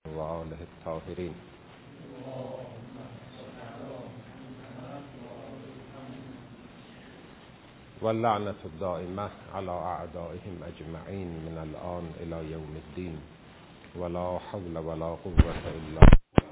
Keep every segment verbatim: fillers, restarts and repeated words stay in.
و آله الطاهرین. واللعنة الدائمة على أعدائهم أجمعين من الآن إلى يوم الدين ولا حول ولا قوة إلا.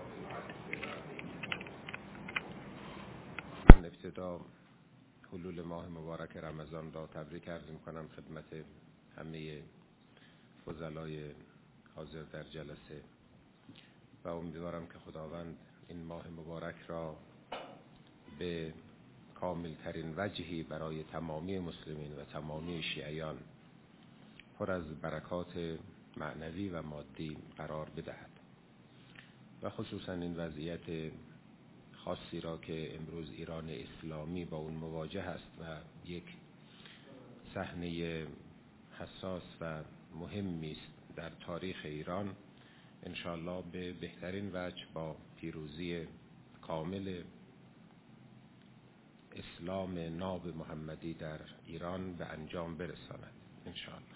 من ابتدا حلول ماه مبارک رمضان را تبریک عرض می‌کنم خدمت همه فضلای حاضر در جلسه و امیدوارم که خداوند این ماه مبارک را به کامل ترین وجهی برای تمامی مسلمین و تمامی شیعیان پر از برکات معنوی و مادی قرار بدهد و خصوصا این وضعیت خاصی را که امروز ایران اسلامی با اون مواجه است و یک صحنه حساس و مهمی است در تاریخ ایران، انشاءالله به بهترین وجه با پیروزی کامل اسلام ناب محمدی در ایران به انجام برساند انشاءالله.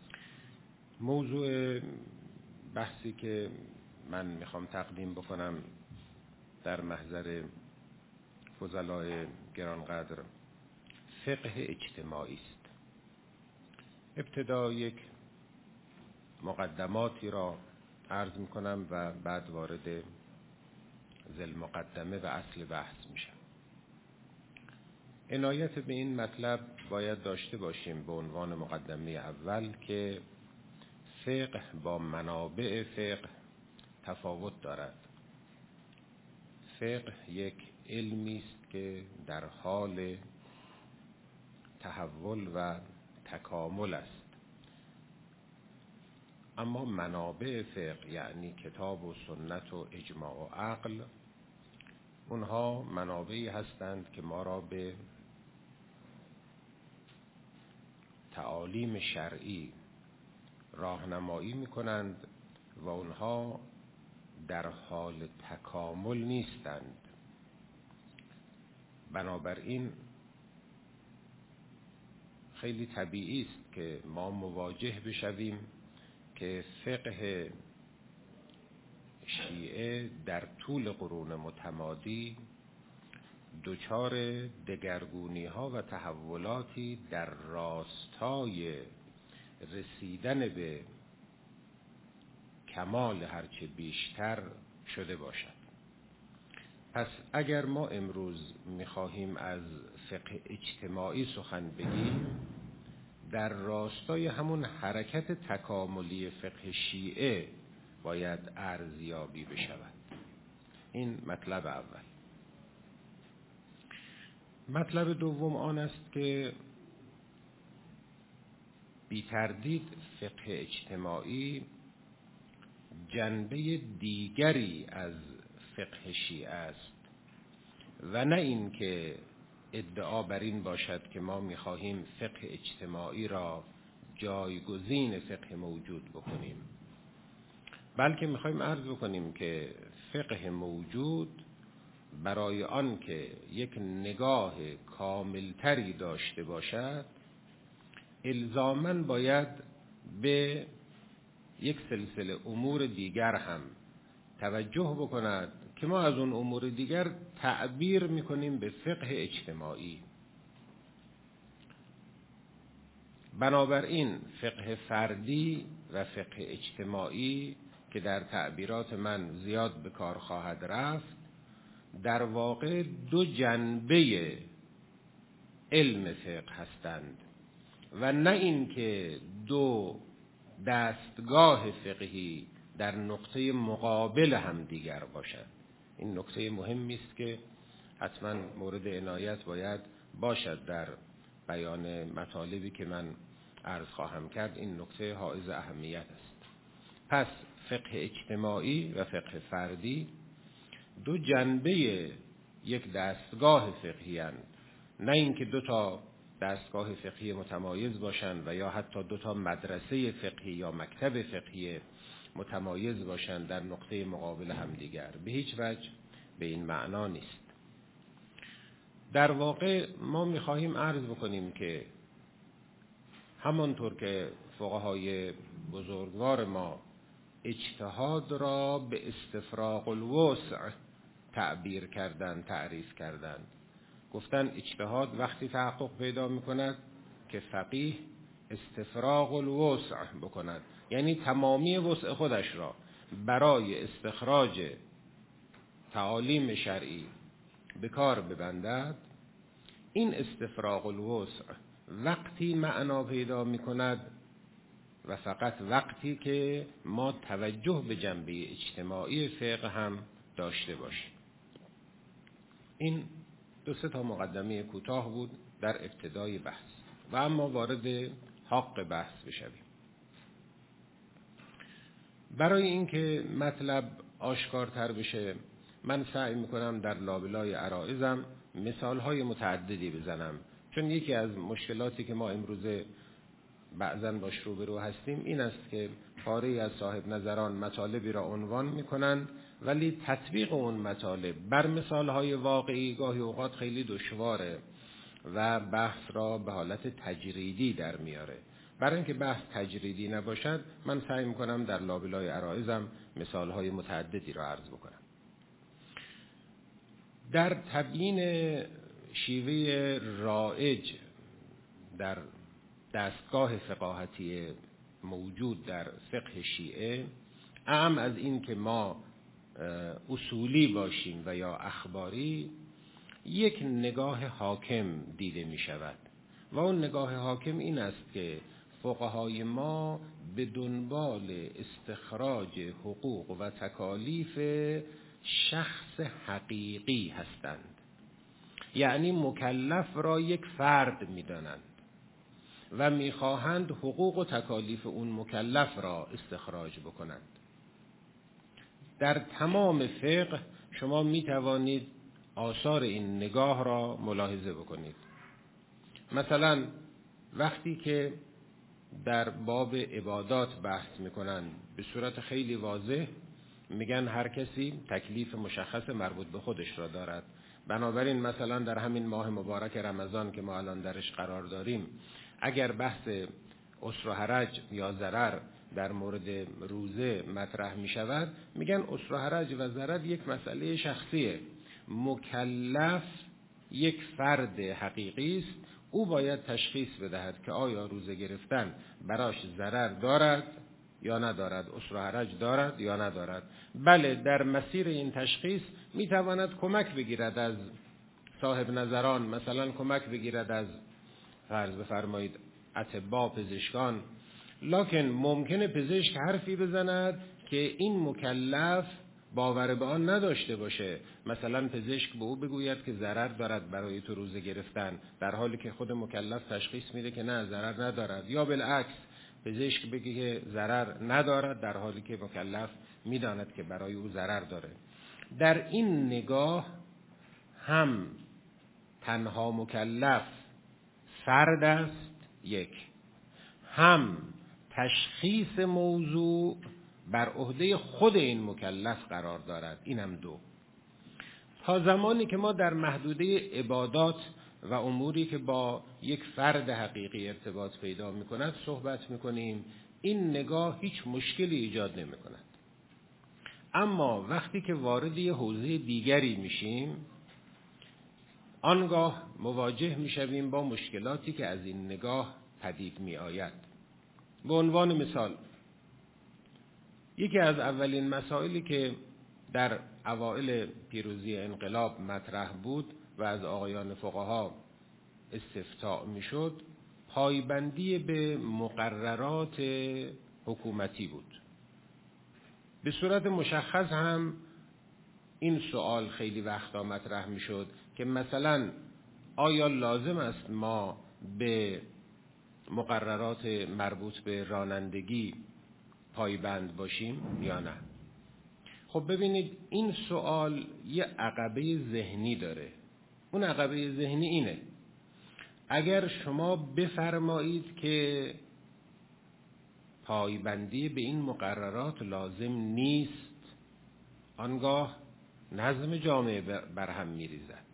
موضوع بحثی که من میخوام تقدیم بکنم در محضر فضلای گرانقدر فقه اجتماعی است. ابتدا یک مقدماتی را عرض میکنم و بعد وارد ذیل مقدمه و اصل بحث میشم. عنایت به این مطلب باید داشته باشیم به عنوان مقدمه اول که فقه با منابع فقه تفاوت دارد. فقه یک علمی است که در حال تحول و تکامل است، اما منابع فقه یعنی کتاب و سنت و اجماع و عقل، اونها منابعی هستند که ما را به تعالیم شرعی راهنمایی می‌کنند و اونها در حال تکامل نیستند. بنابراین خیلی طبیعی است که ما مواجه بشویم که فقه شیعه در طول قرون متمادی دچار دگرگونی ها و تحولاتی در راستای رسیدن به کمال هرچه بیشتر شده باشد. پس اگر ما امروز میخواهیم از فقه اجتماعی سخن بگیم، در راستای همون حرکت تکاملی فقه شیعه باید ارزیابی بشود. این مطلب اول. مطلب دوم آن است که بی تردید فقه اجتماعی جنبه دیگری از فقه شیعه است و نه این که ادعا بر این باشد که ما می‌خواهیم فقه اجتماعی را جایگزین فقه موجود بکنیم، بلکه می‌خوایم عرض بکنیم که فقه موجود برای آن که یک نگاه کاملتری داشته باشد الزاماً باید به یک سلسله امور دیگر هم توجه بکند که ما از اون امور دیگر تعبیر میکنیم به فقه اجتماعی. بنابراین فقه فردی و فقه اجتماعی که در تعبیرات من زیاد به کار خواهد رفت، در واقع دو جنبه علم فقه هستند و نه این که دو دستگاه فقهی در نقطه مقابل هم دیگر باشد. این نکته مهمی است که حتما مورد عنایت باید باشد در بیان مطالبی که من عرض خواهم کرد. این نکته حائز اهمیت است. پس فقه اجتماعی و فقه فردی دو جنبه یک دستگاه فقهی هستند، نه اینکه دو تا دستگاه فقهی متمایز باشند و یا حتی دو تا مدرسه فقهی یا مکتب فقهی متمایز باشند در نقطه مقابل همدیگر. به هیچ وجه به این معنا نیست. در واقع ما می‌خواهیم عرض بکنیم که همانطور که فقهای بزرگوار ما اجتهاد را به استفراغ الوسع تعبیر کردن، تعریف کردن. گفتن اجتهاد وقتی تحقق پیدا میکند که فقیه استفراغ الوسع بکند، یعنی تمامی وسع خودش را برای استخراج تعالیم شرعی به کار ببندد. این استفراغ الوسع وقتی معنا پیدا میکند و فقط وقتی که ما توجه به جنبه اجتماعی فقه هم داشته باشیم. این دو سه تا مقدمه کوتاه بود در ابتدای بحث و اما وارد حق بحث بشویم. برای اینکه مطلب آشکارتر بشه من سعی میکنم در لابلای عرایضم مثالهای متعددی بزنم، چون یکی از مشکلاتی که ما امروزه بعضاً باش روبرو هستیم این است که پاره‌ای از صاحب نظران مطالبی را عنوان میکنند ولی تطبیق اون مطالب بر مثالهای واقعی گاهی اوقات خیلی دشواره و بحث را به حالت تجریدی در میاره. برای اینکه بحث تجریدی نباشد من سعی میکنم در لابلای عرایضم مثالهای متعددی را عرض بکنم. در تبیین شیوه رایج در دستگاه فقاهتی موجود در فقه شیعه، اعم از این که ما اصولی باشیم و یا اخباری، یک نگاه حاکم دیده می شود و اون نگاه حاکم این است که فقهای ما به دنبال استخراج حقوق و تکالیف شخص حقیقی هستند، یعنی مکلف را یک فرد می دانند و می خواهند حقوق و تکالیف اون مکلف را استخراج بکنند. در تمام فقه شما می توانید آثار این نگاه را ملاحظه بکنید. مثلا وقتی که در باب عبادات بحث میکنن به صورت خیلی واضح میگن هر کسی تکلیف مشخص مربوط به خودش را دارد. بنابراین مثلا در همین ماه مبارک رمضان که ما الان درش قرار داریم، اگر بحث عسر و حرج یا ضرر در مورد روزه مطرح می شود، میگن عسر و حرج و ضرر یک مسئله شخصیه، مکلف یک فرد حقیقی است، او باید تشخیص بدهد که آیا روزه گرفتن براش ضرر دارد یا ندارد، عسر و حرج دارد یا ندارد. بله، در مسیر این تشخیص می تواند کمک بگیرد از صاحب نظران، مثلا کمک بگیرد از فرض بفرمایید اطباء، پزشکان، لکن ممکنه پزشک حرفی بزند که این مکلف باور به آن نداشته باشه. مثلا پزشک به او بگوید که ضرر دارد برای تو روزه گرفتن، در حالی که خود مکلف تشخیص میده که نه ضرر ندارد، یا بالعکس پزشک بگه که ضرر ندارد در حالی که مکلف میداند که برای او ضرر داره. در این نگاه هم تنها مکلف فرد است یک، هم تشخیص موضوع بر عهده خود این مکلف قرار دارد، اینم دو. تا زمانی که ما در محدوده عبادات و اموری که با یک فرد حقیقی ارتباط پیدا می کند صحبت می کنیم، این نگاه هیچ مشکلی ایجاد نمی کند. اما وقتی که وارد یه حوزه دیگری میشیم، آنگاه مواجه می شویم با مشکلاتی که از این نگاه پدید می آید. به عنوان مثال، یکی از اولین مسائلی که در اوائل پیروزی انقلاب مطرح بود و از آقایان فقها استفتاء میشد، پایبندی به مقررات حکومتی بود. به صورت مشخص هم این سوال خیلی وقتا مطرح میشد که مثلا آیا لازم است ما به مقررات مربوط به رانندگی پایبند باشیم یا نه؟ خب ببینید، این سوال یه عقبه ذهنی داره. اون عقبه ذهنی اینه: اگر شما بفرمایید که پایبندی به این مقررات لازم نیست، آنگاه نظم جامعه برهم میریزد.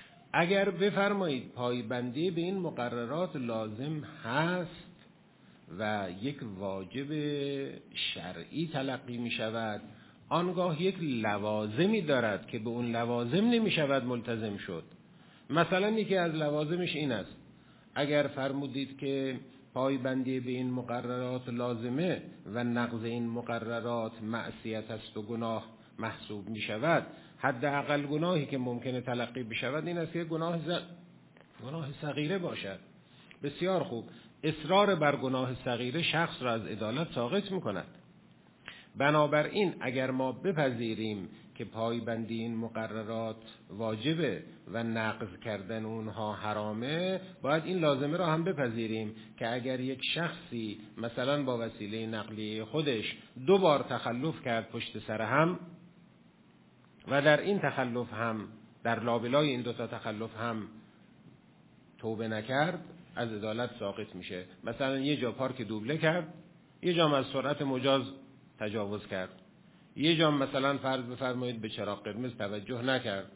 اگر بفرمایید پایبندی به این مقررات لازم هست و یک واجب شرعی تلقی می شود، آنگاه یک لوازمی دارد که به اون لوازم نمی شود ملتزم شد. مثلا یکی از لوازمش این است: اگر فرمودید که پایبندی به این مقررات لازمه و نقض این مقررات معصیت است و گناه محسوب می شود، حداقل گناهی که ممکنه تلقی بشود این است که گناه ز... گناه صغیره باشد. بسیار خوب. اصرار بر گناه صغیره شخص را از عدالت ساقط می کند. بنابراین اگر ما بپذیریم که پایبندی این مقررات واجبه و نقض کردن اونها حرامه، باید این لازمه را هم بپذیریم که اگر یک شخصی مثلا با وسیله نقلیه خودش دو بار تخلف کرد پشت سر هم و در این تخلف هم در لابلای این دو تا تخلف هم توبه نکرد، از عدالت ساقط میشه. مثلا یه جا پارک دوبله کرد، یه جا از سرعت مجاز تجاوز کرد، یه جا مثلا فرض بفرمایید به چراغ قرمز توجه نکرد.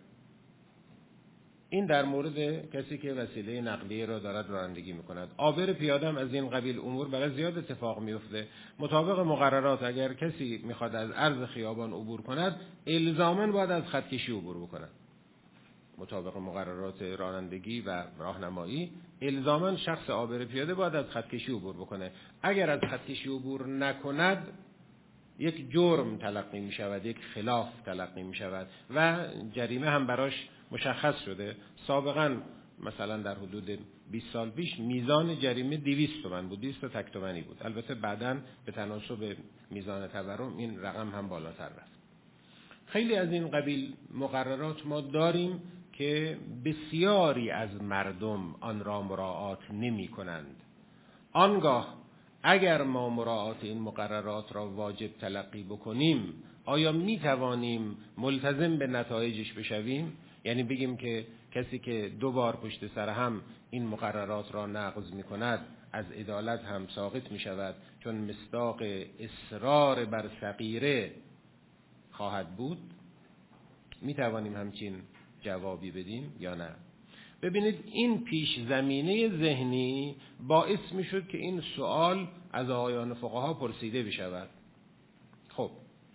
این در مورد کسی که وسیله نقلیه را دارد رانندگی میکند. عابر پیاده هم از این قبیل امور برای زیاد اتفاق میفته. مطابق مقررات اگر کسی میخواد از عرض خیابان عبور کند، الزاماً باید از خط کشی عبور بکند. مطابق مقررات رانندگی و راهنمایی الزاماً شخص عابر پیاده باید از خط کشی عبور بکنه. اگر از خط کشی عبور نکند، یک جرم تلقی می شود، یک خلاف تلقی می شود و جریمه هم براش مشخص شده. سابقاً مثلا در حدود بیست سال پیش میزان جریمه دویست تومان بود، دویست تک تومانی بود. البته بعداً به تناسب میزان تورم این رقم هم بالاتر رفت. خیلی از این قبیل مقررات ما داریم که بسیاری از مردم آن را مراعات نمی کنند. آنگاه اگر ما مراعات این مقررات را واجب تلقی بکنیم، آیا می توانیم ملتزم به نتایجش بشویم؟ یعنی بگیم که کسی که دو بار پشت سر هم این مقررات را نقض می کند از عدالت هم ساقط می شود، چون مصداق اصرار بر صغیره خواهد بود؟ می توانیم همچین جوابی بدیم یا نه؟ ببینید این پیش زمینه ذهنی باعث می شد که این سوال از آقایان فقها پرسیده بشود. خب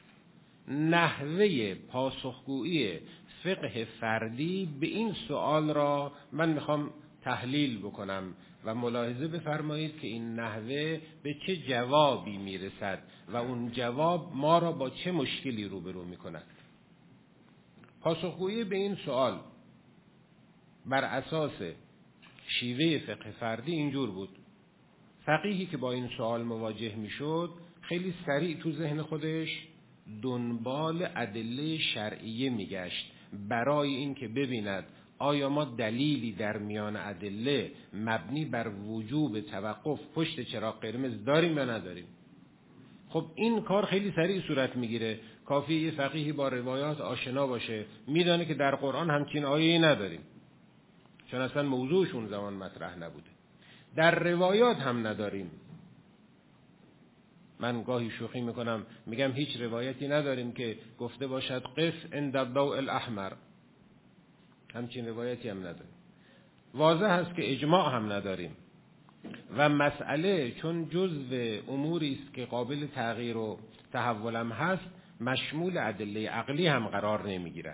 نحوه پاسخگویی فقه فردی به این سوال را من میخوام تحلیل بکنم و ملاحظه بفرمایید که این نحوه به چه جوابی میرسد و اون جواب ما را با چه مشکلی روبرو میکند. پاسخگویی به این سوال بر اساس شیوه فقه فردی اینجور بود: فقیهی که با این سوال مواجه میشد خیلی سریع تو ذهن خودش دنبال ادله شرعیه میگشت برای این که ببیند آیا ما دلیلی در میان ادله مبنی بر وجوب توقف پشت چراغ قرمز داریم یا نداریم. خب این کار خیلی سریع صورت میگیره. کافیه یه فقیهی با روایات آشنا باشه، میدانه که در قرآن همچین آیه‌ای نداریم، چون اصلا موضوعشون زمان مطرح نبوده. در روایات هم نداریم. من گاهی شوخی میکنم، میگم هیچ روایتی نداریم که گفته باشد قف عند الضوء الاحمر. همچین روایتی هم نداریم. واضح است که اجماع هم نداریم و مسئله چون جزء اموری است که قابل تغییر و تحول هم هست، مشمول ادله عقلی هم قرار نمیگیرد.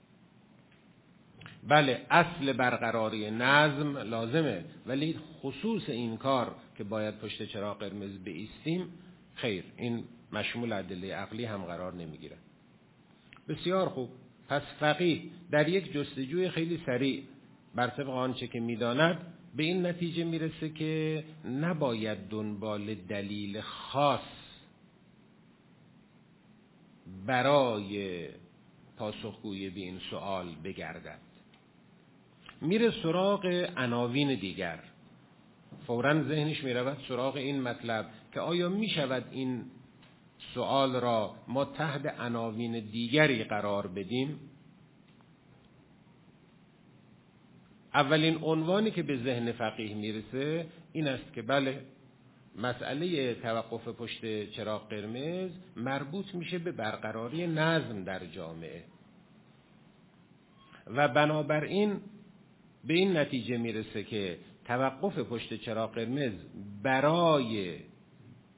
بله اصل برقراری نظم لازمه، ولی خصوص این کار که باید پشت چراغ قرمز بایستیم خیر، این مشمول ادله عقلی هم قرار نمیگیرد. بسیار خوب. پس فقیه در یک جستجوی خیلی سریع بر طبق آنچه که میداند به این نتیجه میرسه که نباید دنبال دلیل خاص برای پاسخگویی به این سوال بگردد. میره سراغ عناوین دیگر. فوراً ذهنش میرود سراغ این مطلب که آیا میشود این سوال را ما تحت عناوین دیگری قرار بدیم؟ اولین عنوانی که به ذهن فقیه میرسه این است که بله، مسئله توقف پشت چراغ قرمز مربوط میشه به برقراری نظم در جامعه و بنابراین به این نتیجه میرسه که توقف پشت چراغ قرمز برای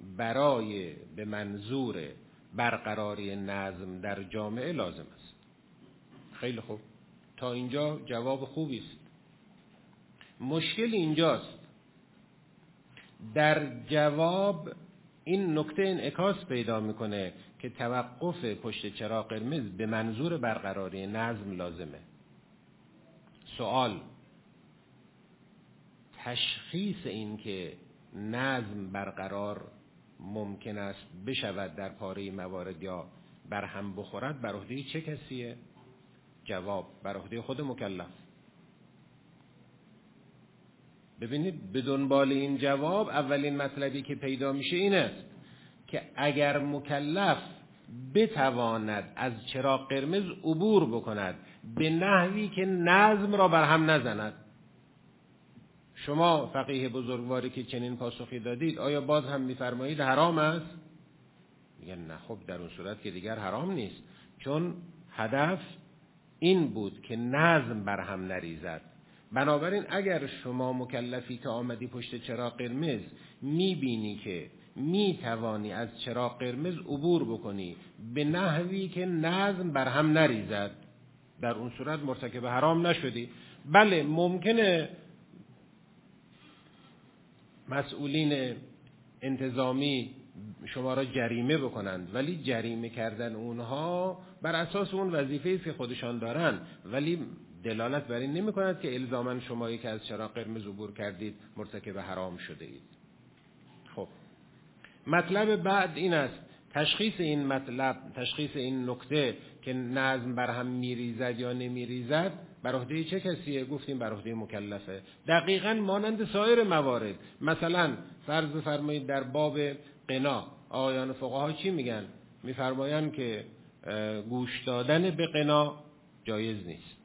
برای به منظور برقراری نظم در جامعه لازم است. خیلی خوب، تا اینجا جواب خوبی است. مشکل اینجاست، در جواب این نکته انعکاس پیدا میکنه که توقف پشت چراغ قرمز به منظور برقراری نظم لازمه. سوال: تشخیص این که نظم برقرار ممکن است بشود در پاره موارد یا برهم بخورد بر عهده چه کسیه؟ جواب: بر عهده خود مکلف. ببینید، به دنبال این جواب اولین مطلبی که پیدا میشه این است که اگر مکلف بتواند از چراغ قرمز عبور بکند به نحوی که نظم را بر هم نزند. شما فقیه بزرگواری که چنین پاسخی دادید، آیا باز هم میفرمایید حرام است؟ میگن نه، خب در اون صورت که دیگر حرام نیست، چون هدف این بود که نظم بر هم نریزد. بنابراین اگر شما مکلفی که آمدی پشت چراغ قرمز میبینی که میتوانی از چراغ قرمز عبور بکنی به نحوی که نظم بر هم نریزد، در اون صورت مرتکب حرام نشدی. بله، ممکنه مسئولین انتظامی شما را جریمه بکنند، ولی جریمه کردن اونها بر اساس اون وظیفه‌ای که خودشان دارن، ولی دلالت بر این نمی کند که الزاماً شمایی که از چراغ قرمز عبور کردید مرتکب حرام شده اید. خب، مطلب بعد این است، تشخیص این مطلب، تشخیص این نکته که نظم بر هم میریزد یا نمیریزد بر عهده چه کسیه؟ گفتیم بر عهده مکلفه. دقیقاً مانند سایر موارد. مثلا فرض بفرمایید در باب قنا آقایان فقها چی میگن؟ میفرمایند که گوش دادن به قنا جایز نیست.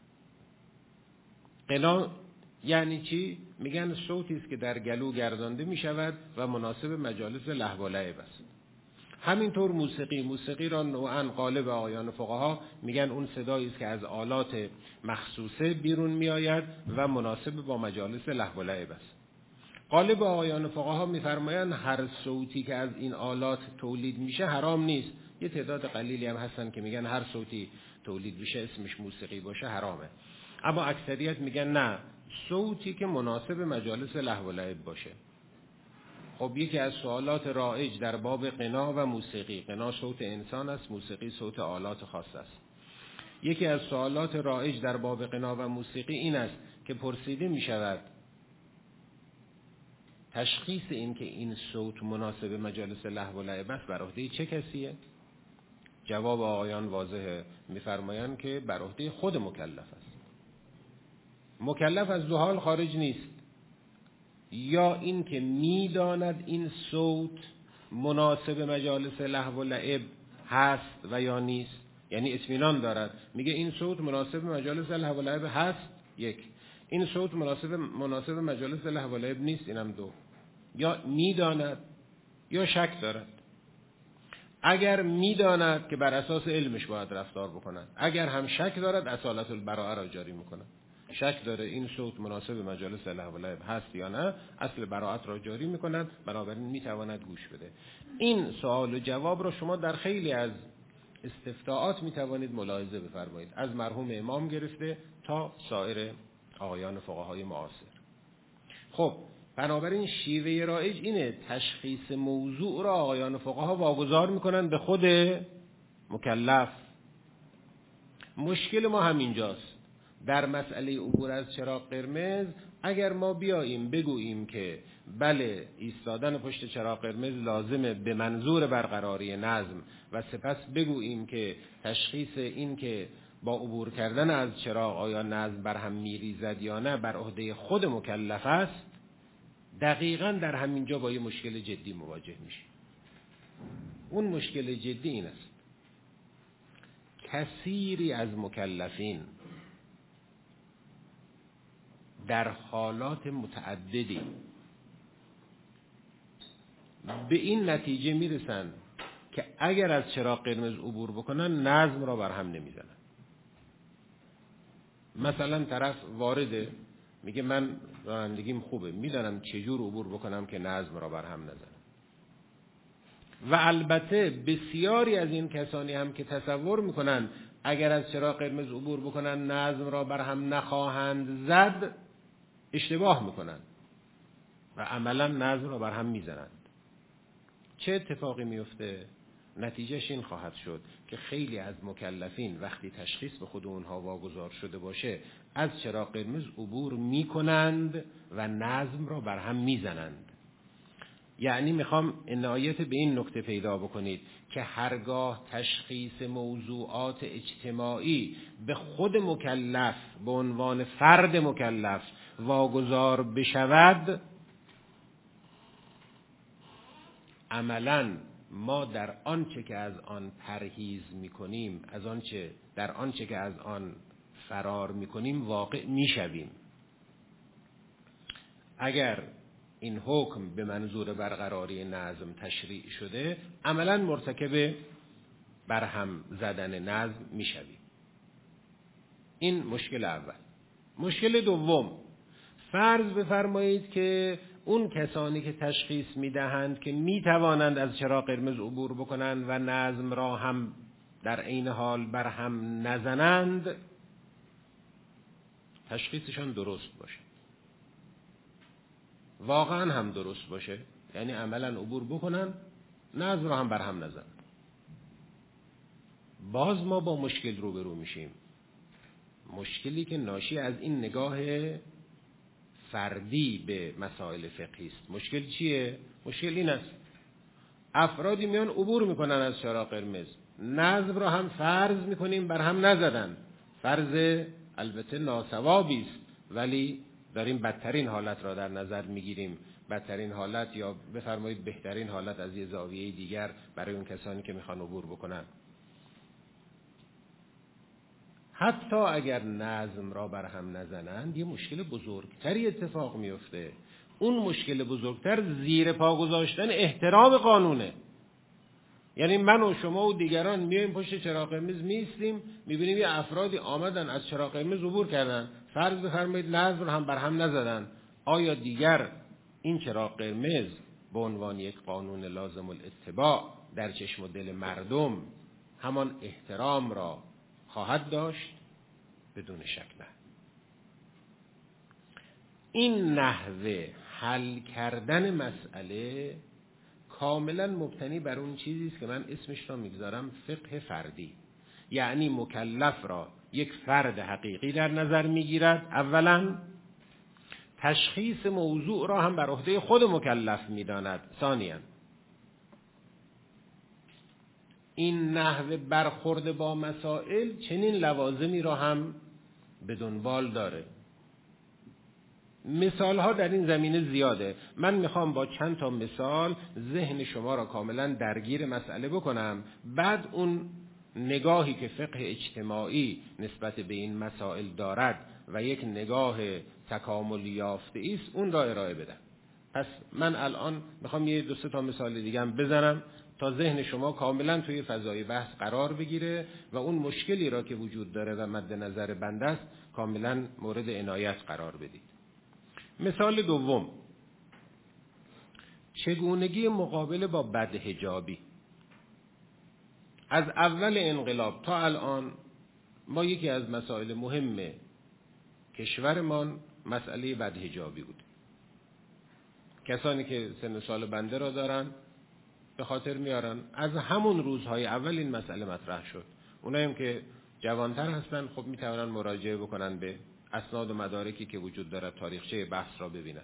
قنا یعنی چی؟ میگن صوتی است که در گلو گردانده میشود و مناسب مجالس لهو و لعب است. همینطور موسیقی، موسیقی را نوعاً قالب آقایان فقها میگن اون صدایی است که از آلات مخصوصه بیرون میآید و مناسب با مجالس لهو و لعب است. قالب آقایان فقها میفرمایند هر صوتی که از این آلات تولید میشه حرام نیست. یه تعداد قلیلی هم هستن که میگن هر صوتی تولید بشه اسمش موسیقی باشه حرامه. اما اکثریت میگن نه، صوتی که مناسب مجالس لهو و لعب باشه. خب یکی از سوالات رایج در باب قنا و موسیقی، قنا صوت انسان است، موسیقی صوت آلات خاص است. یکی از سوالات رایج در باب قنا و موسیقی این است که پرسیده می شود تشخیص این که این صوت مناسب مجالس لهو و لعب است بر عهده چه کسیه؟ جواب آقایان واضحه، میفرمایند که بر عهده خود مکلف است. مکلف از دو حال خارج نیست، یا این که میداند این صوت مناسب مجالس لهو و لعب هست و یا نیست، یعنی اطمینان دارد، میگه این صوت مناسب مجالس لهو و لعب هست، یک. این صوت مناسب مناسب مجالس لهو و لعب نیست، اینم دو. یا میداند یا شک دارد. اگر میداند که بر اساس علمش باید رفتار بکند، اگر هم شک دارد اصالت البراءه را جاری میکند. شک داره این صوت مناسب مجالس لهو و لعب هست یا نه، اصل براءت را جاری میکند، بنابراین میتواند گوش بده. این سوال و جواب را شما در خیلی از استفتاءات میتوانید ملاحظه بفرمایید، از مرحوم امام گرفته تا سایر آقایان فقهای معاصر. خب بنابراین شیوه رایج اینه، تشخیص موضوع را آقایان فقها واگذار میکنن به خود مکلف. مشکل ما همینجاست. در مسئله عبور از چراغ قرمز اگر ما بیاییم بگوییم که بله ایستادن پشت چراغ قرمز لازمه به منظور برقراری نظم و سپس بگوییم که تشخیص این که با عبور کردن از چراغ آیا نظم بر هم میریزد یا نه بر عهده خود مکلف است، دقیقاً در همین جا با یه مشکل جدی مواجه میشیم. اون مشکل جدی این است، کثیری از مکلفین در حالات متعددی به این نتیجه میرسن که اگر از چراغ قرمز عبور بکنن نظم را بر هم نمیزنن. مثلا طرف وارده میگه من رانندگیم خوبه، میدانم چجور عبور بکنم که نظم را بر هم نزنم. و البته بسیاری از این کسانی هم که تصور میکنن اگر از چراغ قرمز عبور بکنن نظم را بر هم نخواهند زد، اشتباه میکنن و عملا نظم را بر هم میزنند. چه اتفاقی میفته؟ نتیجهش این خواهد شد که خیلی از مکلفین وقتی تشخیص به خود اونها واگذار شده باشه از چراغ قرمز عبور میکنند و نظم را بر هم میزنند. یعنی میخوام عنایت به این نکته پیدا بکنید که هرگاه تشخیص موضوعات اجتماعی به خود مکلف به عنوان فرد مکلف واگذار بشود، عملاً ما در آنچه که از آن پرهیز میکنیم، از آنچه در آنچه که از آن فرار میکنیم واقع میشویم. اگر این حکم به منظور برقراری نظم تشریع شده، عملاً مرتکب برهم زدن نظم میشویم. این مشکل اول. مشکل دوم، فرض بفرمایید که اون کسانی که تشخیص میدهند که میتوانند از چراغ قرمز عبور بکنند و نظم را هم در عین حال بر هم نزنند، تشخیصشان درست باشه، واقعا هم درست باشه، یعنی عملا عبور بکنن نظم را هم بر هم نزنن. باز ما با مشکل روبرو میشیم، مشکلی که ناشی از این نگاه فردی به مسائل فقهی است. مشکل چیه؟ مشکل این است افرادی میان عبور میکنن از چراغ قرمز، نظم را هم فرض میکنیم بر هم نزدن، فرض البته ناصوابی است، ولی داریم بدترین حالت را در نظر میگیریم، بدترین حالت یا بفرمایید بهترین حالت از یه زاویه دیگر برای اون کسانی که میخوان عبور بکنن. حتی اگر نظم را بر هم نزنند یه مشکل بزرگتری اتفاق میفته. اون مشکل بزرگتر زیر پا گذاشتن احترام قانونه. یعنی من و شما و دیگران میایم پشت چراغ قرمز میستیم، میبینیم یه افرادی آمدن از چراغ قرمز عبور کردن، فرض بفرمایید نظم را هم بر هم نزدن. آیا دیگر این چراغ قرمز به عنوان یک قانون لازم الاتباع در چشم و دل مردم همان احترام را خواهد داشت؟ بدون شک نه. این نحوه حل کردن مسئله کاملا مبتنی بر اون چیزی است که من اسمش را میگذارم فقه فردی. یعنی مکلف را یک فرد حقیقی در نظر میگیرد اولا، تشخیص موضوع را هم بر عهده خود مکلف میداند ثانیا. این نحوه برخورد با مسائل چنین لوازمی را هم به دنبال داره. مثال ها در این زمینه زیاده. من میخوام با چند تا مثال ذهن شما را کاملا درگیر مسئله بکنم، بعد اون نگاهی که فقه اجتماعی نسبت به این مسائل دارد و یک نگاه تکامل یافته است اون را ارائه بدم. پس من الان میخوام یه دو سه تا مثال دیگه هم بزنم تا ذهن شما کاملا توی فضای بحث قرار بگیره و اون مشکلی را که وجود داره و مد نظر بنده است کاملا مورد عنایت قرار بدید. مثال دوم، چگونگی مقابله با بدحجابی. از اول انقلاب تا الان ما یکی از مسائل مهم کشورمان مسئله بدحجابی بود. کسانی که سن سال بنده را دارن به خاطر میارن از همون روزهای اول این مسئله مطرح شد. اوناییم که جوانتر هستن خب میتونن مراجعه بکنن به اسناد و مدارکی که وجود دارد، تاریخچه بحث را ببینن.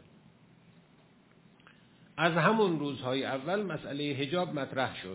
از همون روزهای اول مسئله حجاب مطرح شد.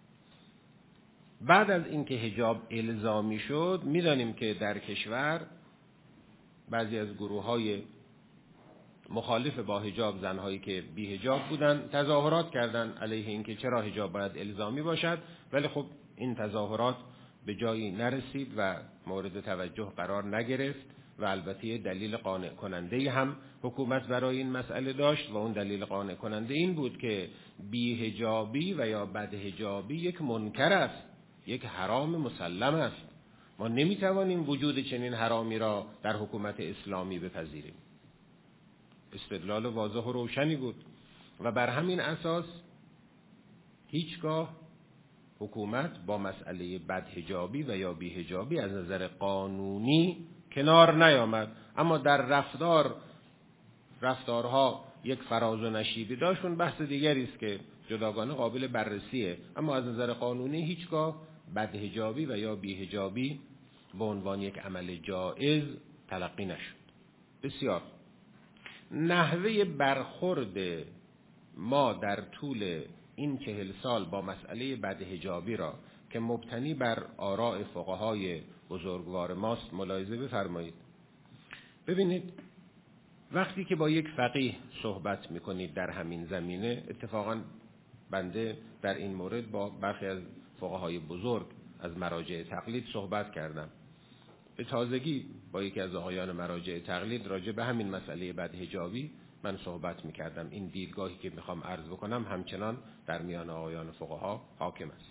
بعد از اینکه حجاب الزامی شد میدانیم که در کشور بعضی از گروه‌های مخالف با حجاب، زنهایی که بی حجاب بودن، تظاهرات کردن علیه اینکه چرا حجاب باید الزامی باشد، ولی خب این تظاهرات به جایی نرسید و مورد توجه قرار نگرفت و البته دلیل قانع کننده هم حکومت برای این مسئله داشت و اون دلیل قانع کننده این بود که بی حجابی و یا بد حجابی یک منکر است، یک حرام مسلم است. ما نمیتوانیم وجود چنین حرامی را در حکومت اسلامی بپذیریم. استدلال واضح و روشنی بود و بر همین اساس هیچگاه حکومت با مسئله بدحجابی و یا بیحجابی از نظر قانونی کنار نیامد، اما در رفتار رفتارها یک فراز و نشیبی داشت، اون بحث دیگری است که جداگانه قابل بررسیه، اما از نظر قانونی هیچگاه بدحجابی و یا بیحجابی به عنوان یک عمل جائز تلقی نشد. بسیار نحوه برخورد ما در طول این چهل سال با مسئله بدحجابی را که مبتنی بر آراء فقهای بزرگوار ماست ملاحظه بفرمایید. ببینید وقتی که با یک فقیه صحبت میکنید در همین زمینه، اتفاقا بنده در این مورد با برخی از فقهای بزرگ از مراجع تقلید صحبت کردم، به تازگی با یکی از آقایان مراجع تقلید راجع به همین مسئله بدحجابی من صحبت میکردم. این دیدگاهی که میخوام عرض بکنم همچنان در میان آقایان فقها حاکم است.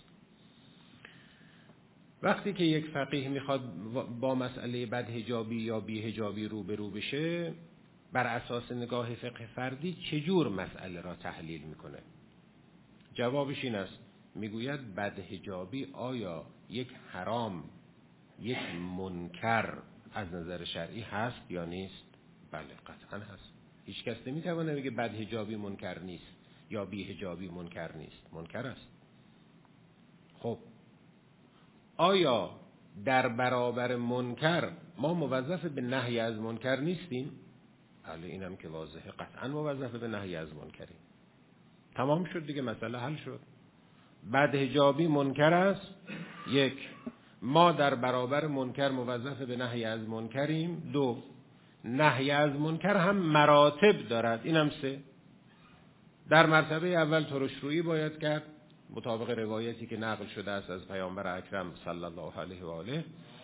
وقتی که یک فقیه میخواد با مسئله بدحجابی یا بیحجابی روبرو بشه، بر اساس نگاه فقه فردی چجور مسئله را تحلیل میکنه؟ جوابش این است، میگوید بدحجابی آیا یک حرام، یک منکر از نظر شرعی هست یا نیست؟ بله قطعا هست. هیچ کس نمیتونه بگه بدحجابی منکر نیست یا بیحجابی منکر نیست، منکر است. خب آیا در برابر منکر ما موظف به نهی از منکر نیستیم؟ بله اینم که واضحه، قطعا موظف به نهی از منکریم. تمام شد دیگه، مسئله حل شد. بدحجابی منکر است، یک، ما در برابر منکر موظف به نهی از منکریم. دو، نهی از منکر هم مراتب دارد، اینم سه. در مرتبه اول ترشرویی باید کرد مطابق روایتی که نقل شده است از پیامبر اکرم صلی الله علیه و آله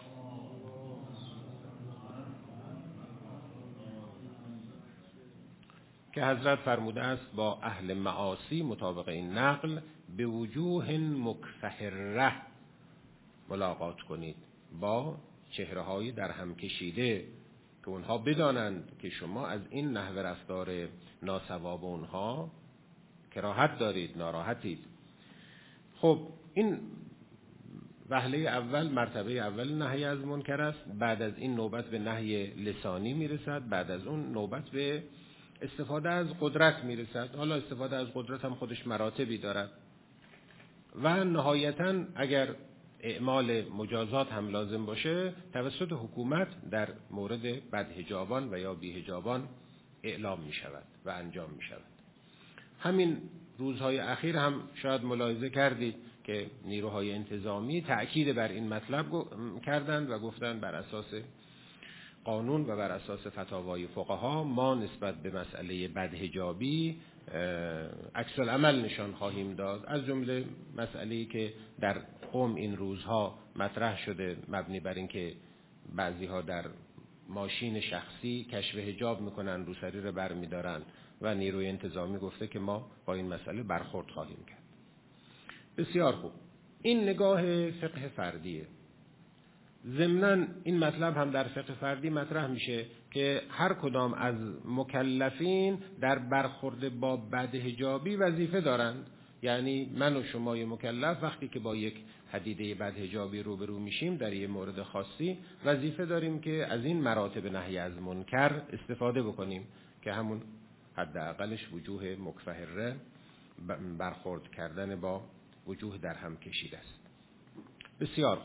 که حضرت فرموده است با اهل معاصی مطابق این نقل به وجوه مکفهره ملاقات کنید، با چهره های در هم کشیده، که اونها بدانند که شما از این نحوه رفتار ناصواب اونها کراهت دارید، ناراحتید. خب این وهله اول، مرتبه اول نهی از منکر است. بعد از این نوبت به نهی لسانی میرسد، بعد از اون نوبت به استفاده از قدرت میرسد. حالا استفاده از قدرت هم خودش مراتبی دارد و نهایتاً اگر اعمال مجازات هم لازم باشه توسط حکومت در مورد بدحجابان و یا بیحجابان اعلام می شود و انجام می شود. همین روزهای اخیر هم شاید ملاحظه کردید که نیروهای انتظامی تأکید بر این مطلب کردند و گفتند بر اساس قانون و بر اساس فتاوای فقها ما نسبت به مسئله بدحجابی عکس العمل نشان خواهیم داد. از جمله مسئله‌ای که در قم این روزها مطرح شده مبنی بر اینکه بعضی‌ها در ماشین شخصی کشف حجاب میکنن، روسری رو برمیدارن و نیروی انتظامی گفته که ما با این مسئله برخورد خواهیم کرد. بسیار خوب، این نگاه فقه فردیه. ضمناً این مطلب هم در فقه فردی مطرح میشه که هر کدام از مکلفین در برخورد با بدحجابی وظیفه دارند. یعنی من و شمای مکلف وقتی که با یک پدیده بدحجابی روبرو میشیم در یک مورد خاصی وظیفه داریم که از این مراتب نهی از منکر استفاده بکنیم که همون حداقلش وجوه مکفهره، برخورد کردن با وجوه در هم کشیده است. بسیار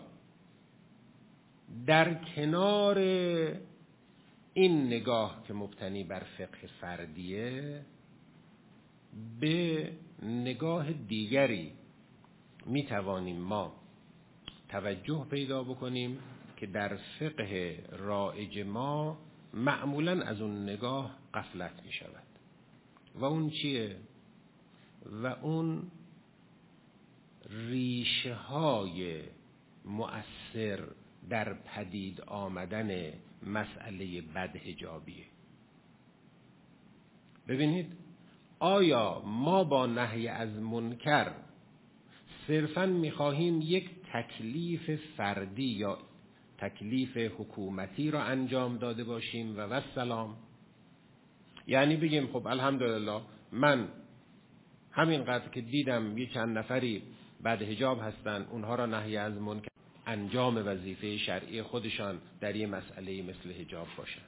در کنار این نگاه که مبتنی بر فقه فردیه، به نگاه دیگری می توانیم ما توجه پیدا بکنیم که در فقه رایج ما معمولاً از اون نگاه غفلت می شود. و اون چیه؟ و اون ریشه های مؤثر در پدید آمدن مسئله بدحجابیه. ببینید، آیا ما با نهی از منکر صرفاً می‌خواهیم یک تکلیف فردی یا تکلیف حکومتی را انجام داده باشیم و والسلام؟ یعنی بگیم خب الحمدلله من همینقدر که دیدم یه چند نفری بعد حجاب هستن، اونها را نهی از منکر انجام وظیفه شرعی خودشان در یه مسئله مثل حجاب باشن.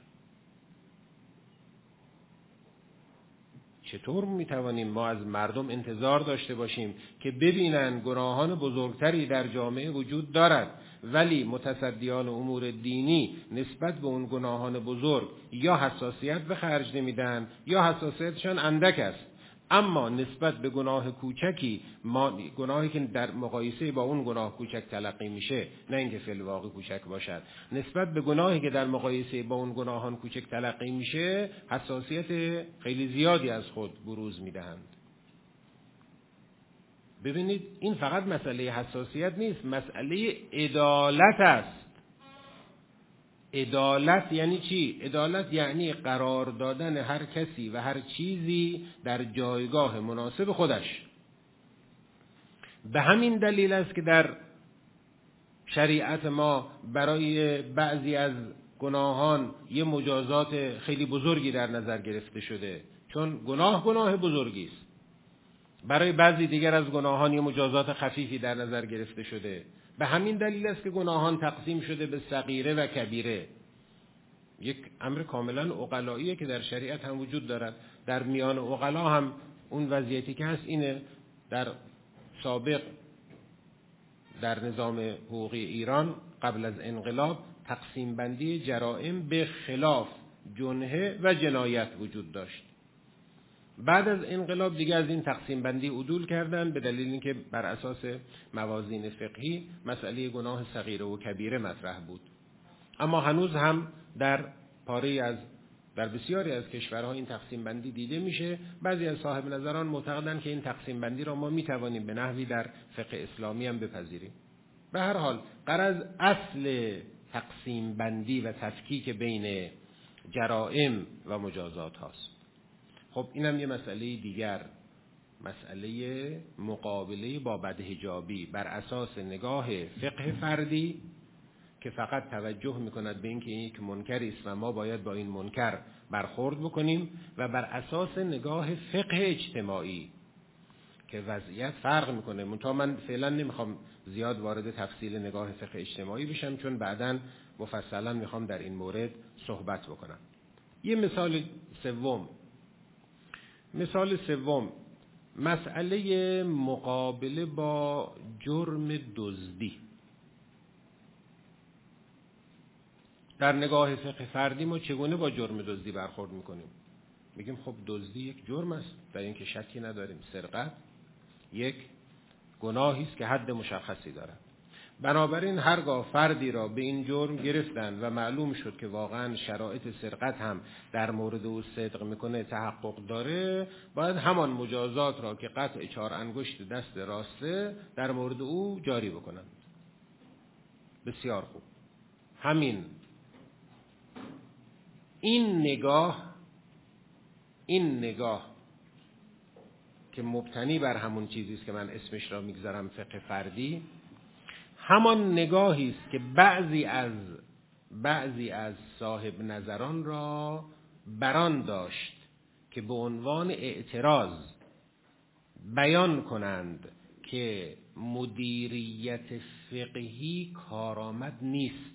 چطور میتوانیم ما از مردم انتظار داشته باشیم که ببینن گناهان بزرگتری در جامعه وجود دارد، ولی متصدیان امور دینی نسبت به اون گناهان بزرگ یا حساسیت به خرج نمیدن یا حساسیتشان اندک است، اما نسبت به گناه کوچکی، ما گناهی که در مقایسه با اون گناه کوچک تلقی میشه، نه اینکه فی الواقع کوچک باشد، نسبت به گناهی که در مقایسه با اون گناهان کوچک تلقی میشه حساسیت خیلی زیادی از خود بروز میدهند. ببینید این فقط مسئله حساسیت نیست، مسئله عدالت است. عدالت یعنی چی؟ عدالت یعنی قرار دادن هر کسی و هر چیزی در جایگاه مناسب خودش. به همین دلیل است که در شریعت ما برای بعضی از گناهان یه مجازات خیلی بزرگی در نظر گرفته شده، چون گناه گناه بزرگی است. برای بعضی دیگر از گناهان یه مجازات خفیفی در نظر گرفته شده. به همین دلیل است که گناهان تقسیم شده به صغیره و کبیره. یک امر کاملا عقلاییه که در شریعت هم وجود دارد. در میان عقلا هم اون وضعیتی که هست اینه. در سابق در نظام حقوقی ایران قبل از انقلاب تقسیم بندی جرائم به خلاف جنحه و جنایت وجود داشت. بعد از انقلاب دیگه از این تقسیم بندی عدول کردن، به دلیل اینکه بر اساس موازین فقهی مسئله گناه صغیره و کبیره مطرح بود. اما هنوز هم در پاره از در بسیاری از کشورها این تقسیم بندی دیده میشه. بعضی از صاحب نظران معتقدند که این تقسیم بندی را ما میتوانیم به نحوی در فقه اسلامی هم بپذیریم. به هر حال غرض اصل تقسیم بندی و تفکیک بین جرائم و مجازات هاست. خب اینم یه مسئله دیگر، مسئله مقابله با بدحجابی بر اساس نگاه فقه فردی که فقط توجه میکند به اینکه این یک منکری است و ما باید با این منکر برخورد بکنیم، و بر اساس نگاه فقه اجتماعی که وضعیت فرق میکنه. منتها من فعلا نمیخوام زیاد وارد تفصیل نگاه فقه اجتماعی بشم، چون بعداً مفصلا میخوام در این مورد صحبت بکنم. یه مثال سوم مثال سوم مسئله مقابله با جرم دزدی. در نگاه فقه فردی ما چگونه با جرم دزدی برخورد میکنیم؟ میگیم خب دزدی یک جرم است، در این که شکی نداریم. سرقت یک گناهی است که حد مشخصی دارد. بنابراین هرگاه فردی را به این جرم گرفتن و معلوم شد که واقعا شرایط سرقت هم در مورد او صدق میکنه، تحقق داره، باید همان مجازات را که قطع چهار انگشت دست راسته در مورد او جاری بکنند. بسیار خوب. همین این نگاه این نگاه که مبتنی بر همون چیزی است که من اسمش را میگذارم فقه فردی، همان نگاهی است که بعضی از بعضی از صاحب نظران را بران داشت که به عنوان اعتراض بیان کنند که مدیریت فقهی کارآمد نیست.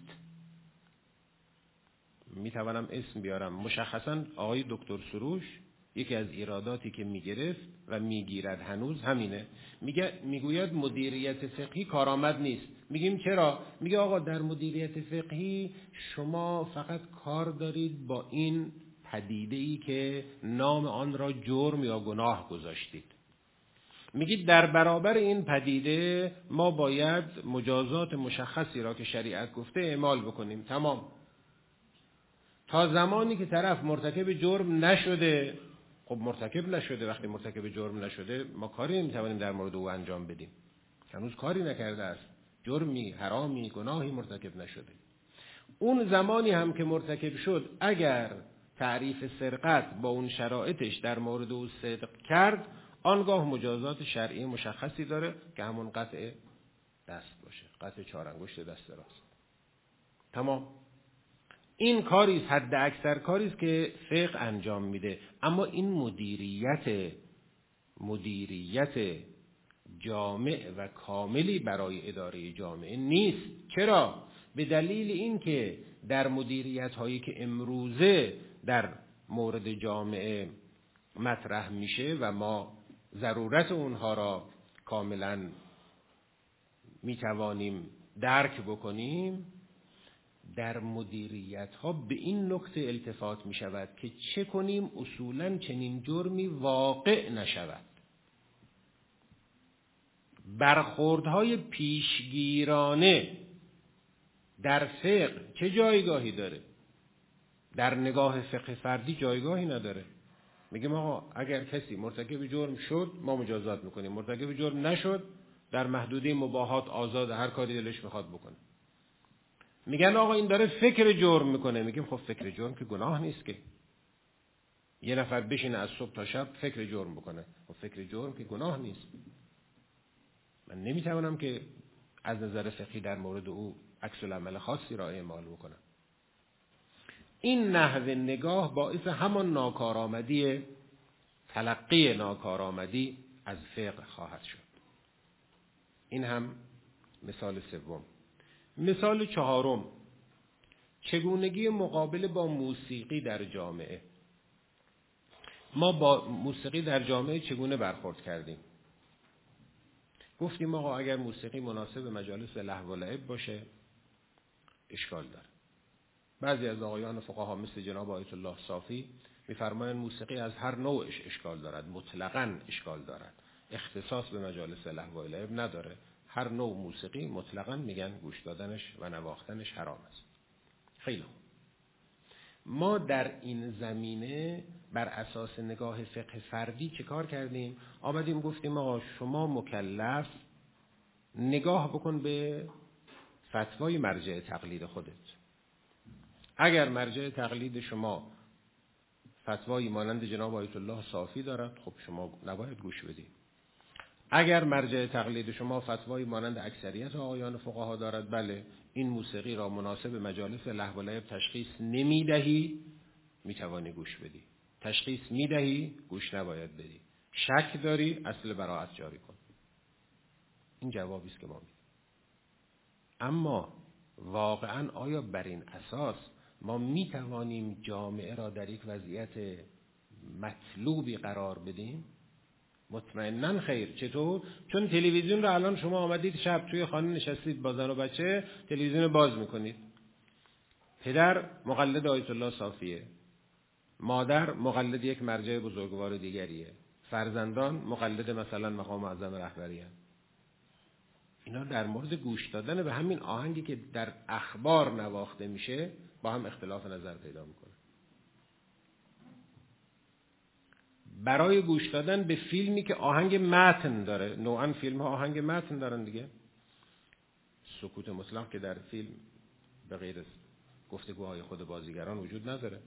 میتوانم اسم بیارم. مشخصا آقای دکتر سروش یکی از ایراداتی که میگرفت و میگیرد هنوز همینه. میگه میگوید مدیریت فقهی کارآمد نیست. میگیم چرا؟ میگه آقا در مدیریت فقهی شما فقط کار دارید با این پدیده‌ای که نام آن را جرم یا گناه گذاشتید. میگید در برابر این پدیده ما باید مجازات مشخصی را که شریعت گفته اعمال بکنیم. تمام. تا زمانی که طرف مرتکب جرم نشده، خب مرتکب نشده، وقتی مرتکب جرم نشده ما کاری نمیتوانیم در مورد او انجام بدیم. هنوز کاری نکرده است، جرمی، حرامی، گناهی مرتکب نشده. اون زمانی هم که مرتکب شد، اگر تعریف سرقت با اون شرایطش در مورد او صدق کرد، آنگاه مجازات شرعی مشخصی داره که همون قطع دست باشه، قطع چهار انگشت دست راست. تمام. این کاری است، حد اکثر کاری است که فقه انجام میده. اما این مدیریت مدیریت جامع و کاملی برای اداره جامعه نیست. چرا؟ به دلیل اینکه در مدیریت هایی که امروزه در مورد جامعه مطرح میشه و ما ضرورت اونها را کاملا میتوانیم درک بکنیم، در مدیریت ها به این نکته التفات می شود که چه کنیم اصولاً چنین جرمی واقع نشود. برخوردهای پیشگیرانه در فقه چه جایگاهی داره؟ در نگاه فقه فردی جایگاهی نداره. میگیم آقا اگر کسی مرتکب جرم شد ما مجازات میکنیم، مرتکب جرم نشد در محدوده مباحات آزاد، هر کاری دلش میخواد بکنه. میگن آقا این داره فکر جرم میکنه. میگیم خب فکر جرم که گناه نیست که. یه نفر بشینه از صبح تا شب فکر جرم بکنه، خب فکر جرم که گناه نیست. من نمیتوانم که از نظر فقهی در مورد او عکس العمل خاصی را اعمال بکنم. این نحو نگاه باعث همان ناکارآمدی تلقی ناکارآمدی از فقه خواهد شد. این هم مثال سوم. مثال چهارم، چگونگی مقابله با موسیقی در جامعه. ما با موسیقی در جامعه چگونه برخورد کردیم؟ گفتیم آقا اگر موسیقی مناسب مجالس لهو و لعب باشه اشکال داره. بعضی از آقایان فقها مثل جناب آیت الله صافی می‌فرمایند موسیقی از هر نوعش اشکال دارد، مطلقاً اشکال دارد، اختصاص به مجالس لهو و لعب نداره. هر نوع موسیقی مطلقاً میگن گوش دادنش و نواختنش حرام است. خیلی خوب. ما در این زمینه بر اساس نگاه فقه فردی چه کار کردیم؟ آمدیم گفتیم آقا شما مکلف نگاه بکن به فتوای مرجع تقلید خودت. اگر مرجع تقلید شما فتوایی مانند جناب آیت الله صافی دارد، خب شما نباید گوش بدید. اگر مرجع تقلید شما فتوایی مانند اکثریت آقایان فقها دارد، بله این موسیقی را مناسب مجالس لهو و لعب تشخیص نمیدهی، میتوانی گوش بدی. تشخیص میدهی، گوش نباید بدی. شک داری، اصل براءت جاری کن. این جوابی است که ما میدیم. اما واقعا آیا بر این اساس ما میتوانیم جامعه را در یک وضعیت مطلوبی قرار بدیم؟ مطمئناً خیر. چطور؟ چون تلویزیون رو الان شما آمدید شب توی خانه نشستید با زن و بچه، تلویزیون باز میکنید. پدر مقلد آیت الله صافیه، مادر مقلد یک مرجع بزرگوار دیگریه، فرزندان مقلد مثلا مقام معظم رهبریه. اینا در مورد گوش دادن به همین آهنگی که در اخبار نواخته میشه با هم اختلاف نظر پیدا میکنه. برای گوش دادن به فیلمی که آهنگ متن داره، نوعاً فیلم ها آهنگ متن دارن دیگه، سکوت مطلق که در فیلم به غیر از گفتگوهای خود بازیگران وجود نداره.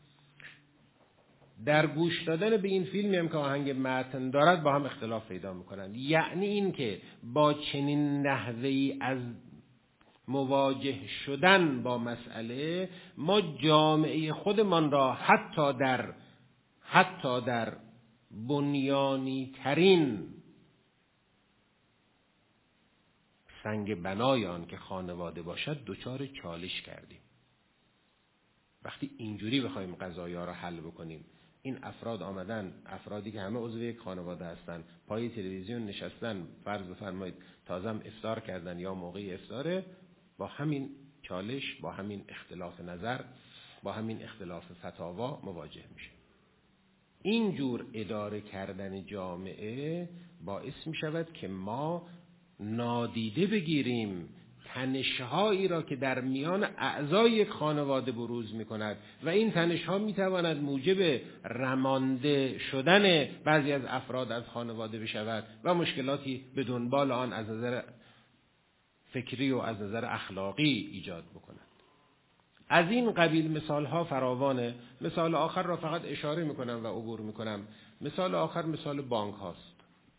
در گوش دادن به این فیلمی هم که آهنگ متن دارد با هم اختلاف پیدا میکنن. یعنی این که با چنین نحوهی از مواجه شدن با مسئله ما جامعه خودمان را حتی در حتی در بنیانی ترین سنگ بنای آن که خانواده باشد دچار چالش کردیم. وقتی اینجوری بخوایم قضایا را حل بکنیم، این افراد آمدن، افرادی که همه عضو یک خانواده هستن، پای تلویزیون نشستن، فرض بفرمایید تازم افطار کردن یا موقع افطاره، با همین چالش، با همین اختلاف نظر، با همین اختلاف فتاوا مواجه میشه. اینجور اداره کردن جامعه باعث می شود که ما نادیده بگیریم تنش‌هایی را که در میان اعضای یک خانواده بروز می کند و این تنش‌ها می تواند موجب رمانده شدن بعضی از افراد از خانواده بشود و مشکلاتی به دنبال آن از نظر فکری و از نظر اخلاقی ایجاد بکند. از این قبیل مثال ها فراوانه. مثال آخر را فقط اشاره میکنم و عبور میکنم. مثال آخر مثال بانک هاست.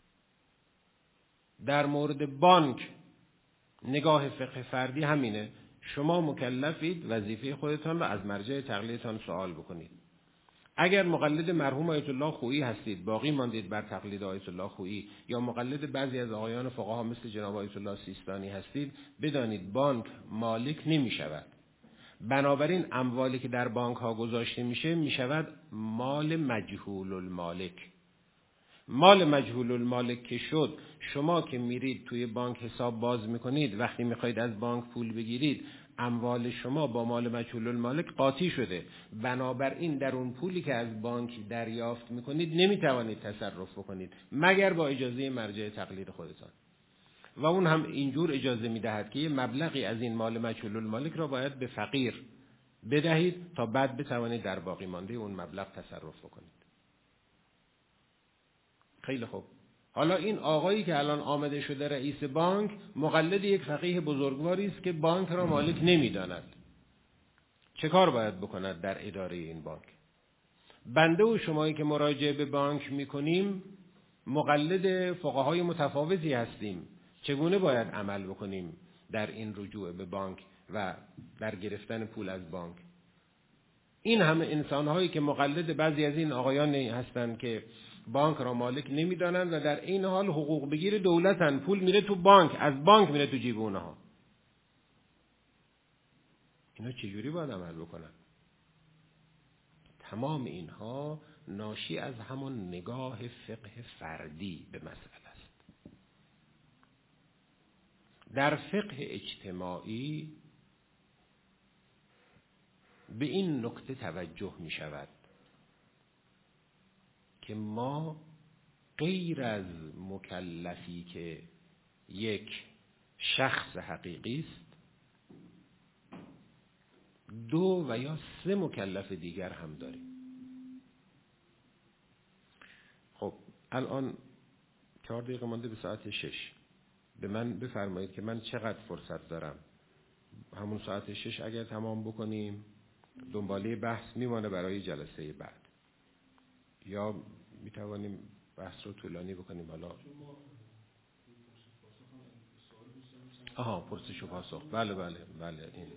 در مورد بانک نگاه فقه فردی همینه. شما مکلفید وظیفه خودتان را از مرجع تقلیدتان سوال بکنید. اگر مقلد مرحوم آیت الله خویی هستید، باقی ماندید بر تقلید آیت الله خویی، یا مقلد بعضی از آقایان فقها مثل جناب آیت الله سیستانی هستید، بدانید بانک مالک نمی شود. بنابراین اموالی که در بانک ها گذاشته میشه میشود مال مجهول المالک. مال مجهول المالک که شد، شما که میرید توی بانک حساب باز میکنید، وقتی میخواید از بانک پول بگیرید، اموال شما با مال مجهول المالک قاطی شده. بنابراین در اون پولی که از بانک دریافت میکنید نمیتوانید تصرف بکنید مگر با اجازه مرجع تقلید خودتان. و اون هم اینجور اجازه میدهد که یه مبلغی از این مال مجهول المالک را باید به فقیر بدهید تا بعد بتوانید در باقی مانده اون مبلغ تصرف بکنید. خیلی خوب. حالا این آقایی که الان آمده شده رئیس بانک، مقلد یک فقیه بزرگواری است که بانک را مالک نمیداند. چه کار باید بکند در اداره این بانک؟ بنده و شمایی که مراجعه به بانک میکنیم مقلد فقهای متفاوتی هستیم. چگونه باید عمل بکنیم در این رجوع به بانک و در گرفتن پول از بانک؟ این همه انسان‌هایی که مقلد بعضی از این آقایان هستند که بانک را مالک نمیدانند و در این حال حقوق بگیر دولتن، پول میره تو بانک، از بانک میره تو جیب اونها. اینا چجوری باید عمل بکنن؟ تمام اینها ناشی از همون نگاه فقه فردی به مسئله است. در فقه اجتماعی به این نکته توجه می شود که ما غیر از مکلفی که یک شخص حقیقی است، دو و یا سه مکلف دیگر هم داریم. خب الان چهار دقیقه مانده به ساعت شش. به من بفرمایید که من چقدر فرصت دارم. همون ساعت شش اگر تمام بکنیم دنباله بحث میمانه برای جلسه بعد، یا میتوانیم بحث رو طولانی بکنیم. حالا آها پرسش و پاسخ. بله بله بله این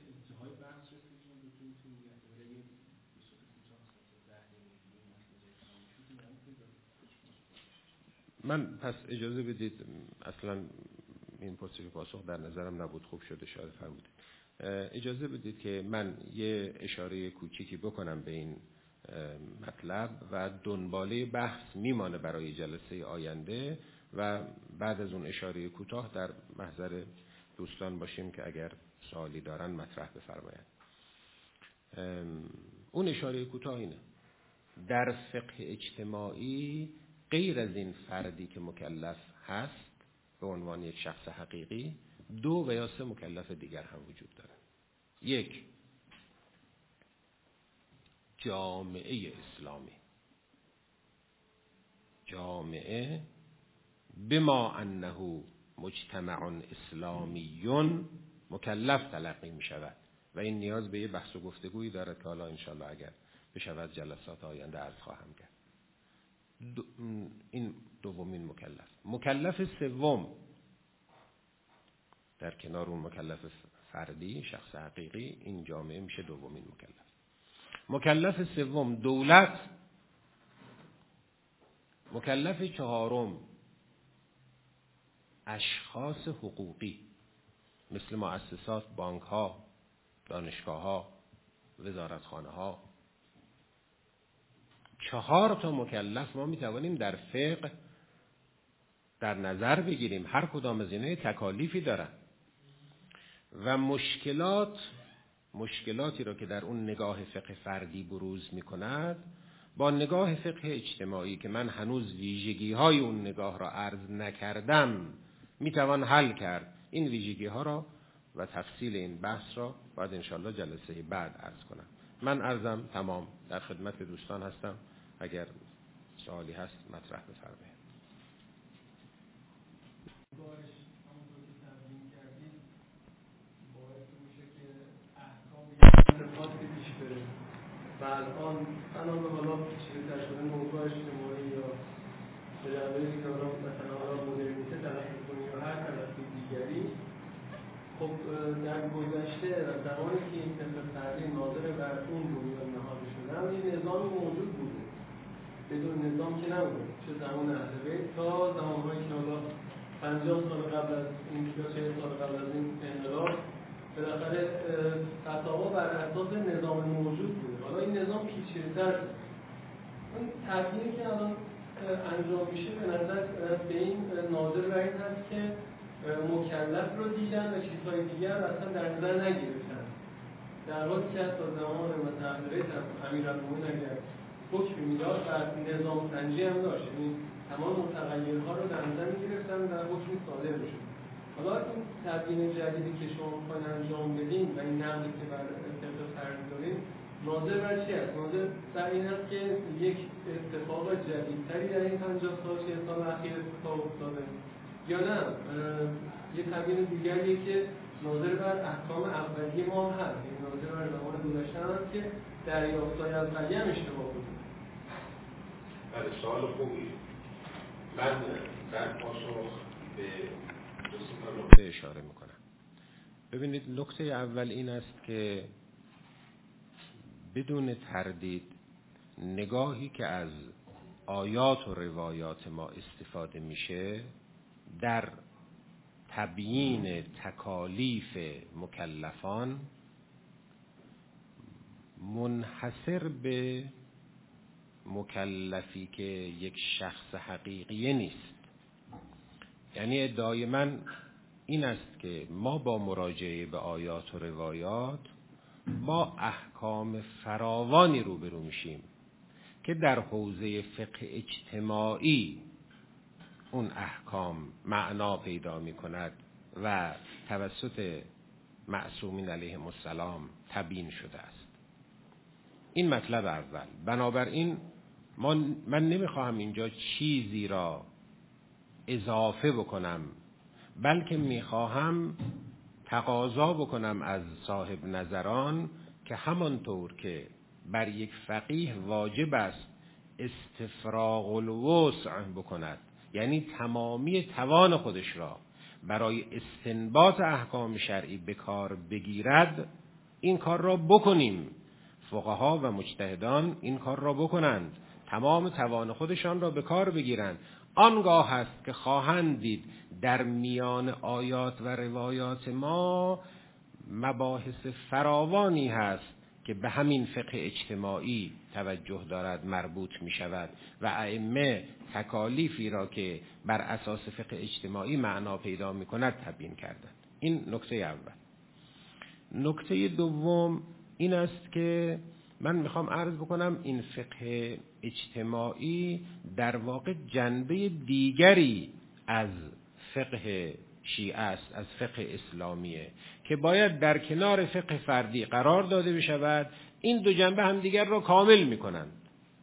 من پس اجازه بدید، اصلا این پرسش و پاسخ در نظرم نبود، خوب شده شاید فرمودید. اجازه بدید که من یه اشاره کوچیکی بکنم به این مطلب و دنباله بحث میمانه برای جلسه آینده و بعد از اون اشاره کوتاه در محضر دوستان باشیم که اگر سوالی دارن مطرح بفرمایند. اون اشاره کوتاه اینه: در فقه اجتماعی غیر از این فردی که مکلف هست به عنوان یک شخص حقیقی، دو و یا سه مکلف دیگر هم وجود داره. یک، جامعه اسلامی. جامعه بما انه مجتمع اسلامی مکلف تلقی می شود و این نیاز به یه بحث و گفتگویی دارد که حالا انشالله اگر بشود جلسات آینده عرض خواهم کرد. دو این دومین مکلف. مکلف سوم در کنار اون مکلف فردی شخص حقیقی، این جامعه میشه دومین مکلف. مکلف سوم دولت. مکلف چهارم اشخاص حقوقی مثل مؤسسات، بانک ها، دانشگاه ها، وزارتخانه ها. چهار تا مکلف ما میتوانیم در فقه در نظر بگیریم. هر کدام از اینها تکالیفی دارن و مشکلات مشکلاتی را که در اون نگاه فقه فردی بروز میکند با نگاه فقه اجتماعی که من هنوز ویژگی های اون نگاه را عرض نکردم میتوان حل کرد. این ویژگی ها را و تفصیل این بحث را باید انشالله جلسه بعد عرض کنم. من عرضم تمام، در خدمت دوستان هستم، اگر سوالی هست مطرح بفرمایید. و الان الان حالا چیزی شده موضوع اجتماعی یا جنبه‌ای که حالا مثلا حالا مدرنیته تلقی کنی یا هر تلقی دیگری، خب در گذشته و زمانی که این فقه فردی ناظر بر اون بنیاد نهاده شدن یه نظامی موجود بوده، بدون نظام که نبوده، چه زمان اهل بیت تا زمانهایی که حالا پنجاه سال قبل از این یا چهل سال قبل از این انقلاب بالاخره فتاوا بر اساس نظام موجود بوده. حالا این نظام پیچیده‌تر شده. اون تبیینی که الان انجام میشه به نظر به این ناظر بر این هست که مکلف رو دیدن و چیزهای دیگر اصلا در نظر نگرفتن، در حالی که حتی زمان متأخره امیرالمومنین اگر حکمی میداد و نظام سنجی هم داشت، یعنی تمام متغیرها رو در نظر میگرفتن و حکمی صادر میشد. حالا این تبیین جدیدی که شما میخواین انجام بدین و این نقدی که بر فقه فردی دارین ناظر بر چی است؟ ناظر بر این است که یک اتفاق جدیدتری در این پنجاه سال چهل سال اخیر اتفاق افتاده، یا نه یه تبیین دیگریه که ناظر بر احکام اولیه ما هم هست، یعنی ناظر بر زمان گذشته هست که دریافت‌های اولیه هم اشتباه بوده. بله، سوال خوبی. من در پاسخ به دو سه نکته اشاره میکنم. ببینید، نکته اول این است که بدون تردید نگاهی که از آیات و روایات ما استفاده میشه در تبیین تکالیف مکلفان منحصر به مکلفی که یک شخص حقیقی نیست. یعنی ادعای من این است که ما با مراجعه به آیات و روایات با احکام فراوانی روبرو میشیم که در حوزه فقه اجتماعی اون احکام معنا پیدا می کند و توسط معصومین علیهم السلام تبیین شده است. این مطلب اول. بنابراین ما من نمیخواهم اینجا چیزی را اضافه بکنم، بلکه میخواهم تقاضا بکنم از صاحب نظران که همانطور که بر یک فقیه واجب است استفراغ الوسع بکند، یعنی تمامی توان خودش را برای استنباط احکام شرعی به کار بگیرد، این کار را بکنیم. فقها و مجتهدان این کار را بکنند، تمام توان خودشان را به کار بگیرند. آنگاه است که خواهند دید در میان آیات و روایات ما مباحث فراوانی هست که به همین فقه اجتماعی توجه دارد، مربوط می شود و ائمه تکالیفی را که بر اساس فقه اجتماعی معنا پیدا می کند تبیین کردند. این نکته اول. نکته دوم این است که من میخوام عرض بکنم این فقه اجتماعی در واقع جنبه دیگری از فقه شیعه است، از فقه اسلامیه که باید در کنار فقه فردی قرار داده بشود. این دو جنبه هم دیگر را کامل میکنند.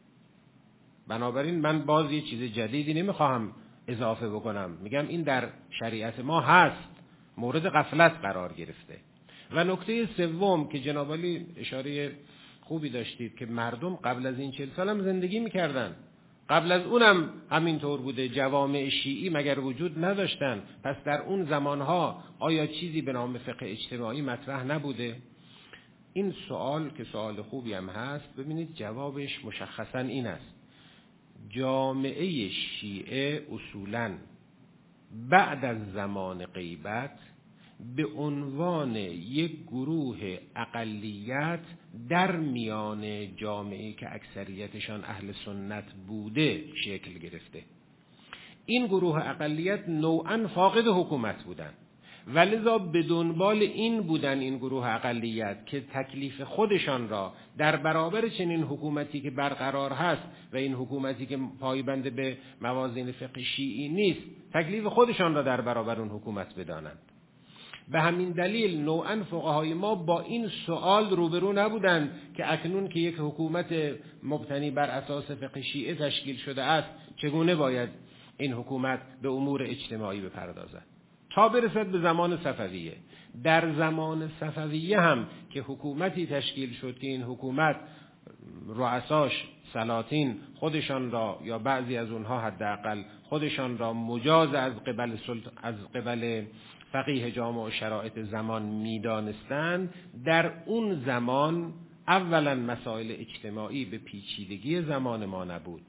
بنابراین من باز یه چیز جدیدی نمیخواهم اضافه بکنم، میگم این در شریعت ما هست، مورد غفلت قرار گرفته. و نکته سوم که جناب عالی اشاره خوبی داشتید که مردم قبل از این چهل سال هم زندگی میکردن، قبل از اونم همینطور بوده. جوامع شیعی مگر وجود نداشتن؟ پس در اون زمانها آیا چیزی به نام فقه اجتماعی مطرح نبوده؟ این سوال که سوال خوبی هم هست، ببینید جوابش مشخصا این است: جامعه شیعه اصولاً بعد از زمان غیبت به عنوان یک گروه اقلیت در میان جامعه‌ای که اکثریتشان اهل سنت بوده شکل گرفته. این گروه اقلیت نوعاً فاقد حکومت بودند و لذا به دنبال این بودن این گروه اقلیت که تکلیف خودشان را در برابر چنین حکومتی که برقرار هست و این حکومتی که پایبند به موازین فقه شیعی نیست، تکلیف خودشان را در برابر اون حکومت بدانند. به همین دلیل نوعاً فقهای ما با این سوال روبرو نبودند که اکنون که یک حکومت مبتنی بر اساس فقه شیعه تشکیل شده است، چگونه باید این حکومت به امور اجتماعی بپردازد. تا برسد به زمان صفویه. در زمان صفویه هم که حکومتی تشکیل شد که این حکومت رؤساش سلاطین خودشان را یا بعضی از اونها حداقل خودشان را مجاز از قبل سلط... از قبل فقیه جامع و شرایط زمان میدانستند، در اون زمان اولا مسائل اجتماعی به پیچیدگی زمان ما نبود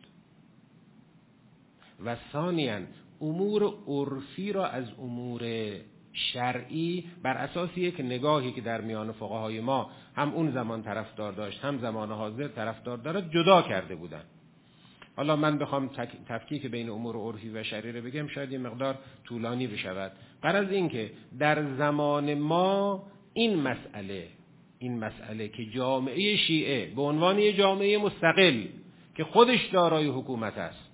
و ثانیاً امور عرفی را از امور شرعی بر اساس یک نگاهی که در میان فقهای ما هم اون زمان طرفدار داشت هم زمان حاضر طرفدار دارد جدا کرده بودند. حالا من بخوام تفکیک بین امور عرفی و شرعی رو بگم شاید یه مقدار طولانی بشود. غرض این که در زمان ما این مسئله این مسئله که جامعه شیعه به عنوان یک جامعه مستقل که خودش دارای حکومت است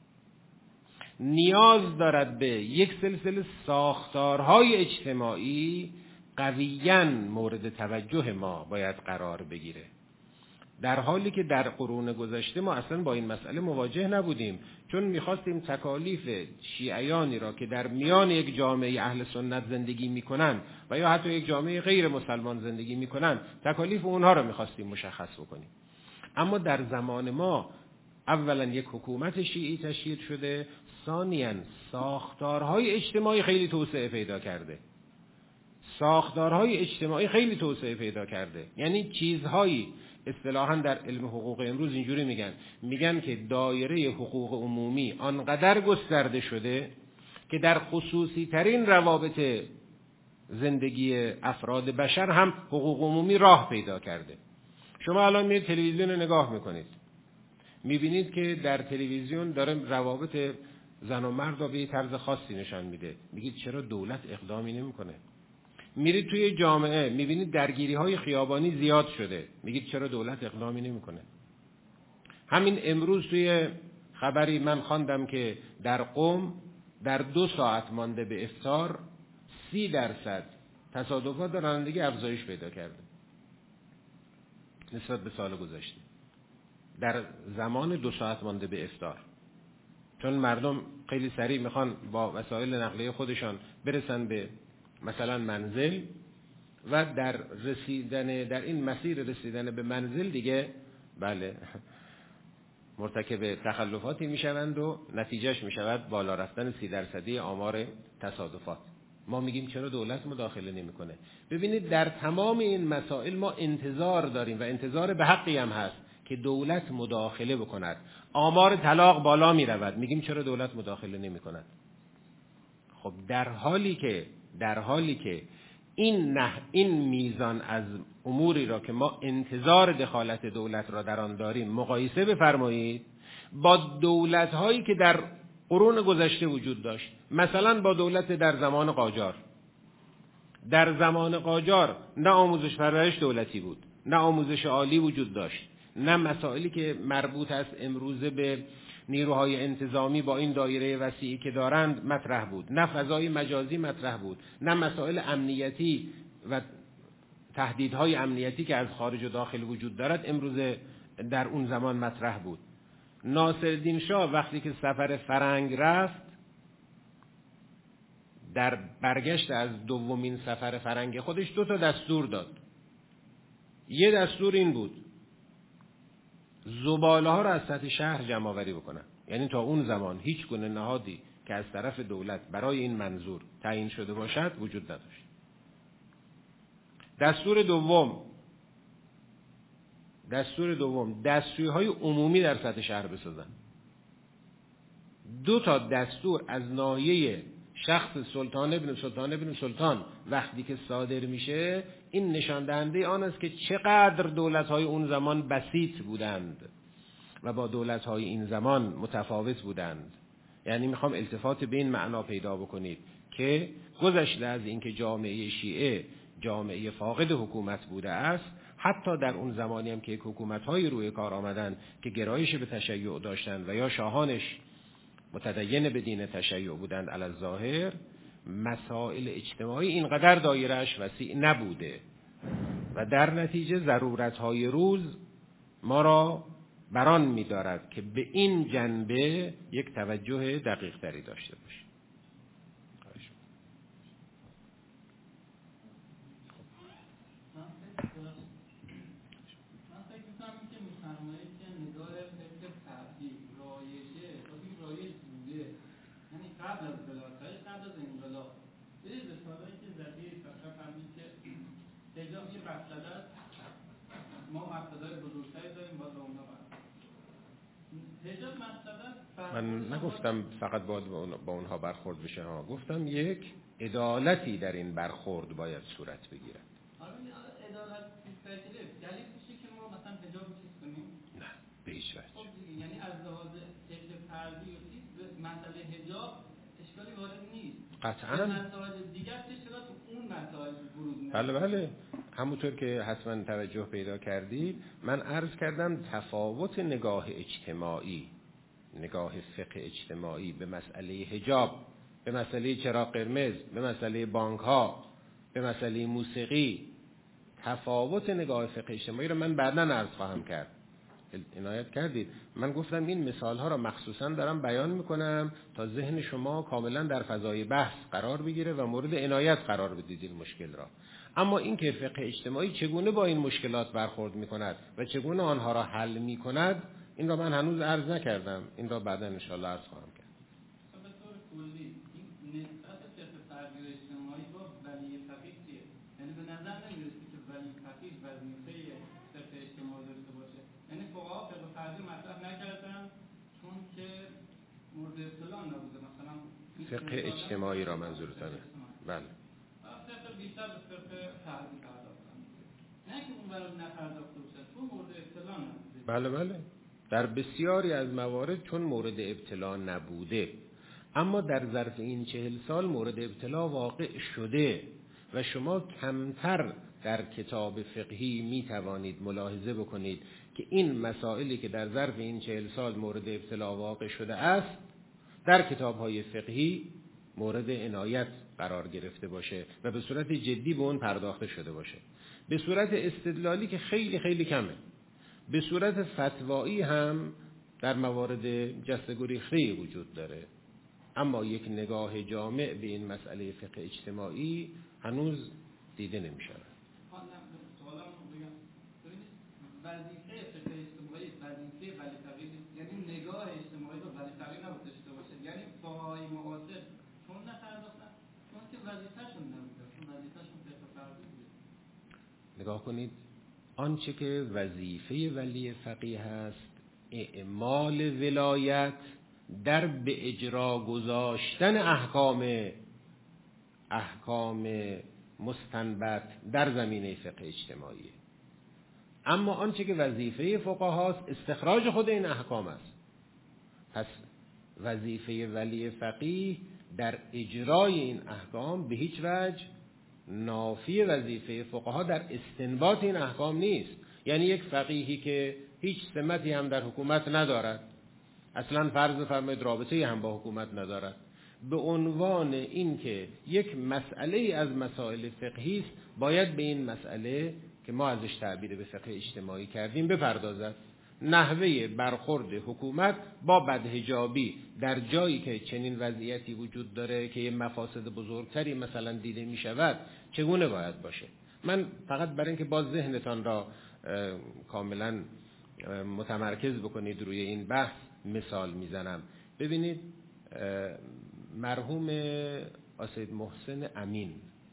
نیاز دارد به یک سلسله ساختارهای اجتماعی قویاً مورد توجه ما باید قرار بگیره، در حالی که در قرون گذشته ما اصلا با این مسئله مواجه نبودیم، چون میخواستیم تکالیف شیعیانی را که در میان یک جامعه اهل سنت زندگی میکنن و یا حتی یک جامعه غیر مسلمان زندگی میکنن تکالیف اونها را میخواستیم مشخص بکنیم. اما در زمان ما اولا یک حکومت شیعی تشکیل شده، ثانیاً ساختارهای اجتماعی خیلی توسعه پیدا کرده ساختارهای اجتماعی خیلی توسعه پیدا کرده یعنی چیزهایی اصطلاحاً در علم حقوق امروز اینجوری میگن میگن که دایره حقوق عمومی آنقدر گسترده شده که در خصوصی ترین روابط زندگی افراد بشر هم حقوق عمومی راه پیدا کرده. شما الان میرید تلویزیون رو نگاه میکنید، میبینید که در تلویزیون داره روابط زن و مرد رو به یه طرز خاصی نشان میده، میگید چرا دولت اقدامی نمیکنه؟ میرید توی جامعه میبینید درگیری های خیابانی زیاد شده، میگید چرا دولت اقدامی نمیکنه؟ همین امروز توی خبری من خواندم که در قم در دو ساعت مانده به افطار سی درصد تصادفات رانندگی افزایش پیدا کرده نسبت به سال گذشته، در زمان دو ساعت مانده به افطار، چون مردم خیلی سریع میخوان با وسایل نقلیه خودشان برسن به مثلا منزل و در رسیدن در این مسیر رسیدن به منزل دیگه بله مرتکب تخلفاتی میشوند و نتیجهش میشود بالا رفتن سی درصدی آمار تصادفات. ما میگیم چرا دولت مداخله نمیکنه؟ ببینید در تمام این مسائل ما انتظار داریم و انتظار به حقی هم هست که دولت مداخله بکند. آمار طلاق بالا میرود، میگیم چرا دولت مداخله نمیکند؟ خب در حالی که در حالی که این نه این میزان از اموری را که ما انتظار دخالت دولت را در آن داریم مقایسه بفرمایید با دولت‌هایی که در قرون گذشته وجود داشت. مثلا با دولت در زمان قاجار. در زمان قاجار نه آموزش پرورش دولتی بود، نه آموزش عالی وجود داشت، نه مسائلی که مربوط است امروزه به نیروهای انتظامی با این دایره وسیعی که دارند مطرح بود، نه فضای مجازی مطرح بود، نه مسائل امنیتی و تهدیدهای امنیتی که از خارج و داخل وجود دارد امروزه در اون زمان مطرح بود. ناصرالدین شاه وقتی که سفر فرنگ رفت، در برگشت از دومین سفر فرنگ خودش دو تا دستور داد. یه دستور این بود زباله ها را از سطح شهر جمع آوری بکنن، یعنی تا اون زمان هیچ گونه نهادی که از طرف دولت برای این منظور تعیین شده باشد وجود نداشت. دستور دوم دستور دوم دستورهای عمومی در سطح شهر بسازن. دو تا دستور از ناحیه شخص سلطان ابن سلطان ابن سلطان وقتی که صادر میشه، این نشان دهنده آن است که چقدر دولت‌های اون زمان بسیط بودند و با دولت‌های این زمان متفاوت بودند. یعنی میخوام التفات به این معنا پیدا بکنید که گذشته از اینکه جامعه شیعه جامعه فاقد حکومت بوده است، حتی در اون زمانی هم که یک حکومت‌های روی کار آمدن که گرایش به تشیع داشتند و یا شاهانش متدین به دین تشیع بودند علی الظاهر، مسائل اجتماعی اینقدر دایرهش وسیع نبوده و در نتیجه ضرورت‌های روز ما را بران می‌دارد که به این جنبه یک توجه دقیق تری داشته باشیم. قبل از ولایت قبل از انقلاب به رساله مسئله است. ما مقصدهای بزرگتری داریم باید با اونا برخورد. حجاب مسئله من نگفتم فقط باید با اونها برخورد بشه ها، گفتم یک عدالتی در این برخورد باید صورت بگیرد. آره عدالت فکری دلیل میشه که ما مثلا حجاب چیز کنیم؟ نه به هیچ وجه. خب یعنی از لحاظ فکر فردی و چیز مسئله حجاب اشکالی وارد نیست. قطعاً. مسائل دیگر چرا تو اون مسائل ورود نمیشه؟ بله بله، همونطور که حتما توجه پیدا کردید من عرض کردم تفاوت نگاه اجتماعی، نگاه فقه اجتماعی به مسئله حجاب، به مسئله چراغ قرمز، به مسئله بانک ها، به مسئله موسیقی، تفاوت نگاه فقه اجتماعی رو من بعداً عرض خواهم کرد. عنایت کردید. من گفتم این مثال ها را مخصوصاً دارم بیان میکنم تا ذهن شما کاملا در فضای بحث قرار بگیره و مورد عنایت قرار بدید این مشکل را. اما این که فقه اجتماعی چگونه با این مشکلات برخورد میکند و چگونه آنها را حل میکند، این را من هنوز عرض نکردم. این را بعدا ان شاء الله عرض خواهم کرد. به طور کلی این نسبت فقه فردی و اجتماعی با ولی فقیه چیه؟ یعنی به نظر نمیرسه که ولی فقیه وظیفه فقه اجتماعی داشته باشه. یعنی فقها فقه فردی مطرح نکردن چون که مورد اصطلاح نبوده. مثلا فقه اجتماعی را منظورتونه؟ بله. فقه بیشتر به فقه فردی پرداختن. نه که اون برای نپرداخته باشه، چون مورد اصطلاح نبوده. بله بله. در بسیاری از موارد چون مورد ابتلا نبوده، اما در ظرف این چهل سال مورد ابتلا واقع شده و شما کمتر در کتاب فقهی می توانید ملاحظه بکنید که این مسائلی که در ظرف این چهل سال مورد ابتلا واقع شده است در کتاب‌های فقهی مورد عنایت قرار گرفته باشه و به صورت جدی به اون پرداخته شده باشه. به صورت استدلالی که خیلی خیلی کمه، به صورت فتوایی هم در موارد جست گریخته وجود داره، اما یک نگاه جامع به این مسئله فقه اجتماعی هنوز دیده نمی شود. وظیفه فقه اجتماعی وظیفه ولی فقیه، یعنی نگاه اجتماعی رو ولی فقیه نباید داشته باشه. یعنی فقهای معاصر چون نپرداختن چون که وظیفه‌شون نبوده، چون وظیفه‌شون فقه فردی بوده. نگاه کنید، آنچه که وظیفه ولی فقیه هست اعمال ولایت در به اجرا گذاشتن احکام احکام مستنبط در زمینه فقه اجتماعی، اما آنچه که وظیفه فقهاست استخراج خود این احکام است. پس وظیفه ولی فقیه در اجرای این احکام به هیچ وجه نافی وظیفه فقها در استنباط این احکام نیست. یعنی یک فقیهی که هیچ سمتی هم در حکومت ندارد، اصلا فرض فرمایید رابطه هم با حکومت ندارد، به عنوان این که یک مسئله از مسائل فقهی است باید به این مسئله که ما ازش تعبیر به فقه اجتماعی کردیم بپردازد. نحوه برخورد حکومت با بدحجابی در جایی که چنین وضعیتی وجود داره که یه مفاسد بزرگتری مثلا دیده می شود چگونه باید باشه. من فقط برای اینکه باز ذهنتان را کاملا متمرکز بکنید روی این بحث مثال میزنم. ببینید مرحوم آسید محسن امین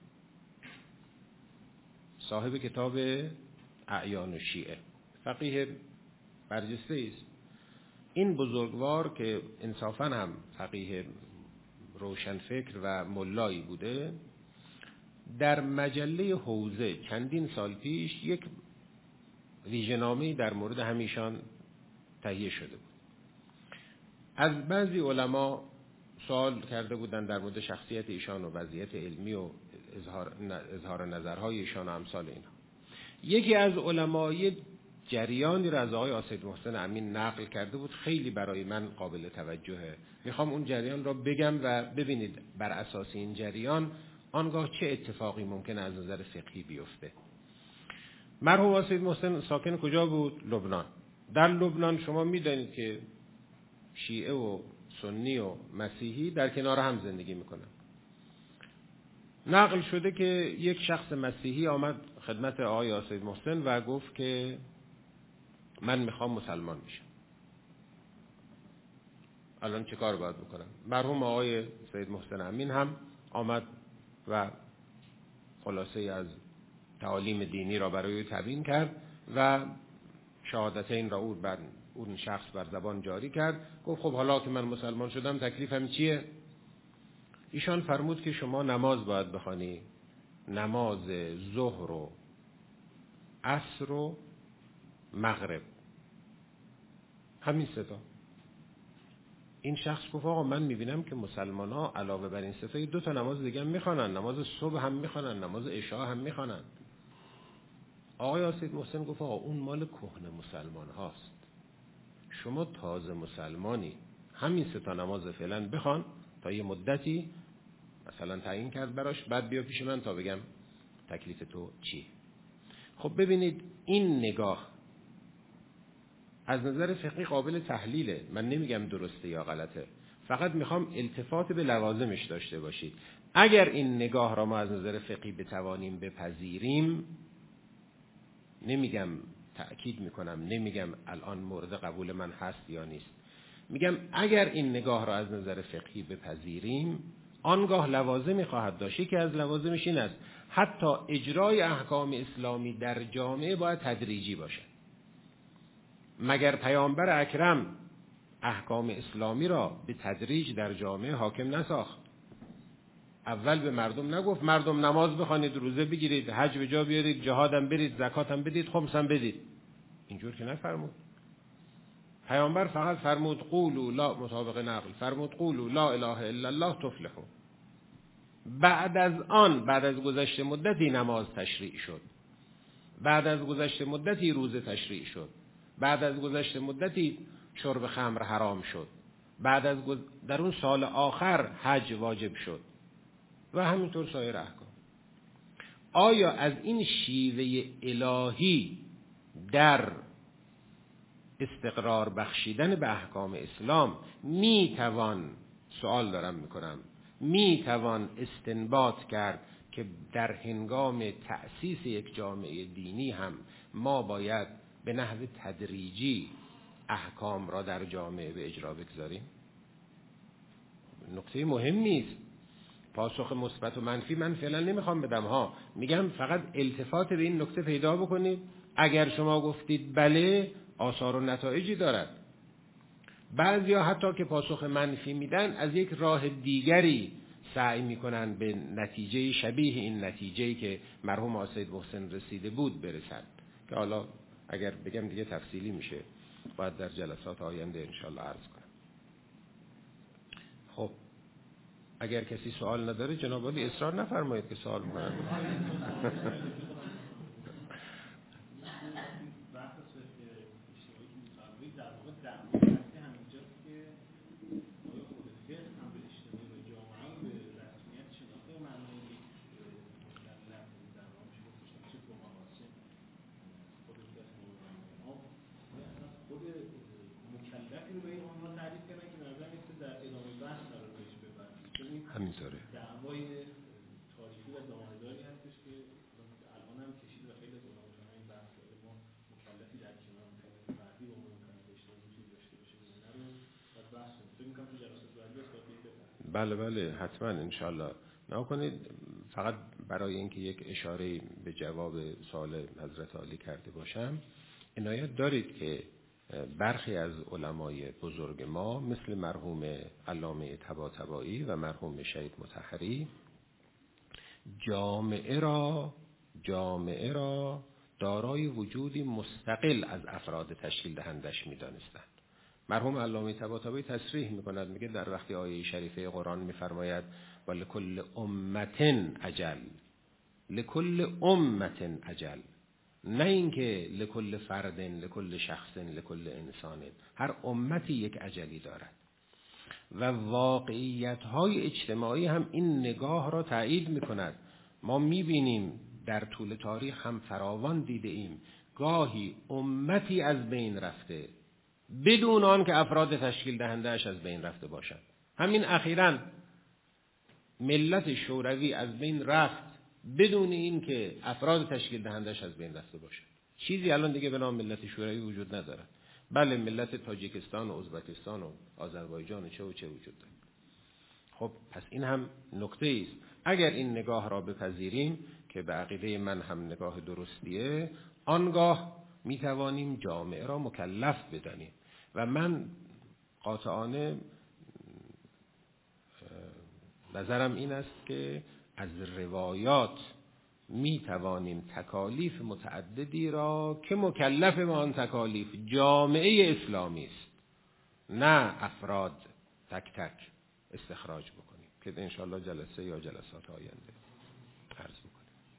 صاحب کتاب اعیان شیعه، فقیه برجسته است. این بزرگوار که انصافاً هم فقیه روشنفکر و ملایی بوده، در مجله حوزه چندین سال پیش یک ویژه‌نامه‌ای در مورد همیشان تهیه شده بود. از بعضی علما سوال کرده بودند در مورد شخصیت ایشان و وضعیت علمی و اظهار, اظهار نظرهای ایشان و امثال اینها. یکی از علمای جریانی را از آقای آسید محسن امین نقل کرده بود، خیلی برای من قابل توجهه. میخوام اون جریان را بگم و ببینید بر اساس این جریان آنگاه چه اتفاقی ممکن از نظر فقهی بیفته. مرحوم آسید محسن ساکن کجا بود؟ لبنان. در لبنان شما میدانید که شیعه و سنی و مسیحی در کنار هم زندگی میکنن. نقل شده که یک شخص مسیحی آمد خدمت آقای آسید محسن و گفت که من میخوام مسلمان میشم، الان چه کار باید بکنم؟ مرحوم آقای سید محسن امین هم آمد و خلاصه از تعالیم دینی را برای او تبیین کرد و شهادتین را او بر اون شخص بر زبان جاری کرد. گفت خب حالا که من مسلمان شدم تکلیفم چیه؟ ایشان فرمود که شما نماز باید بخوانی، نماز ظهر و عصر و مغرب، همین سه تا. این شخص گفت آقا من میبینم که مسلمان ها علاوه بر این سه تا دو تا نماز دیگه هم میخوانن، نماز صبح هم میخوانن، نماز عشاء هم میخوانن. آقای سید محسن گفت آقا اون مال کهنه مسلمان هاست، شما تازه مسلمانی، همین سه تا نماز فعلا بخوان تا یه مدتی مثلا تعیین کرد براش، بعد بیا پیش من تا بگم تکلیف تو چی. خب ببینید این نگاه از نظر فقهی قابل تحلیله، من نمیگم درسته یا غلطه، فقط میخوام التفات به لوازمش داشته باشید. اگر این نگاه را ما از نظر فقهی بتوانیم بپذیریم، نمیگم تأکید میکنم، نمیگم الان مورد قبول من هست یا نیست، میگم اگر این نگاه را از نظر فقهی بپذیریم، آنگاه لوازمی خواهد داشت که از لوازمش این است حتی اجرای احکام اسلامی در جامعه باید تدریجی باشه. مگر پیامبر اکرم احکام اسلامی را به تدریج در جامعه حاکم نساخت؟ اول به مردم نگفت مردم نماز بخوانید، روزه بگیرید، حج به جا بیارید، جهادم برید، زکاتم بدید، خمسم بدید؟ اینجور که نفرمود. پیامبر فقط فرمود قولوا لا، مطابق نقل فرمود قولوا لا اله الا الله تفلحوا. بعد از آن، بعد از گذشت مدتی نماز تشریع شد، بعد از گذشت مدتی روزه تشریع شد، بعد از گذشت مدتی شرب خمر حرام شد، بعد از گذ... در اون سال آخر حج واجب شد و همینطور سایر احکام. آیا از این شیوه الهی در استقرار بخشیدن به احکام اسلام می توان، سوال دارم میکنم، می توان استنباط کرد که در هنگام تأسیس یک جامعه دینی هم ما باید به نحو تدریجی احکام را در جامعه به اجرا بگذاریم؟ نکته مهمی است. پاسخ مثبت و منفی من فعلا نمیخوام بدم ها، میگم فقط التفات به این نکته پیدا بکنید. اگر شما گفتید بله، آثار و نتایجی دارد. بعضیا حتی که پاسخ منفی میدن از یک راه دیگری سعی میکنن به نتیجه شبیه این نتیجه‌ای که مرحوم سید محسن رسیده بود برسند، که حالا اگر بگم دیگه تفصیلی میشه، باید در جلسات آینده انشالله عرض کنم. خب اگر کسی سوال نداره جناب عالی اصرار نفرمایید که سوال میکنن. همینطوره. دعوای تاریخی و دامداری هستش که الان هم کشید و خیلی از علماء این بحث داره. ما مکلفی در کنار مکلف فردی و مکلف اجتماعی وجود داشته باشه یا نه رو باید بحث کنیم. فکر می‌کنم تو جلسات بعدی است. بله بله حتما انشالله. نکنید فقط برای اینکه یک اشاره به جواب سوال حضرت عالی کرده باشم، عنایت دارید که برخی از علمای بزرگ ما مثل مرحوم علامه طباطبایی و مرحوم شهید مطهری جامعه را جامعه را دارای وجودی مستقل از افراد تشکیل دهندش می‌دانستند. مرحوم علامه طباطبایی تصریح می‌کند، میگه در وقتی آیه شریفه قرآن می‌فرماید ولکل امة اجل، لکل امة اجل، نه اینکه لکل فرد، لکل شخص، لکل انسان، هر امتی یک اجلی دارد. و واقعیت‌های اجتماعی هم این نگاه را تایید می‌کند. ما می‌بینیم در طول تاریخ هم فراوان دیده ایم گاهی امتی از بین رفته بدون آن که افراد تشکیل دهنده‌اش از بین رفته باشند. همین اخیراً ملت شوروی از بین رفت بدون این که افراد تشکیل دهندش از بین رفته باشه. چیزی الان دیگه به نام ملت شوروی وجود نداره. بله ملت تاجیکستان و ازبکستان و آذربایجان و چه و چه وجود داره. خب پس این هم نکته است. اگر این نگاه را بپذیریم که به عقیده من هم نگاه درستیه، آنگاه می توانیم جامعه را مکلف بدانیم. و من قاطعانه نظرم این است که از روایات می توانیم تکالیف متعددی را که مکلف به آن تکالیف جامعه اسلامی است، نه افراد تک تک، استخراج بکنیم که انشاءالله جلسه یا جلسات آینده عرض بکنیم.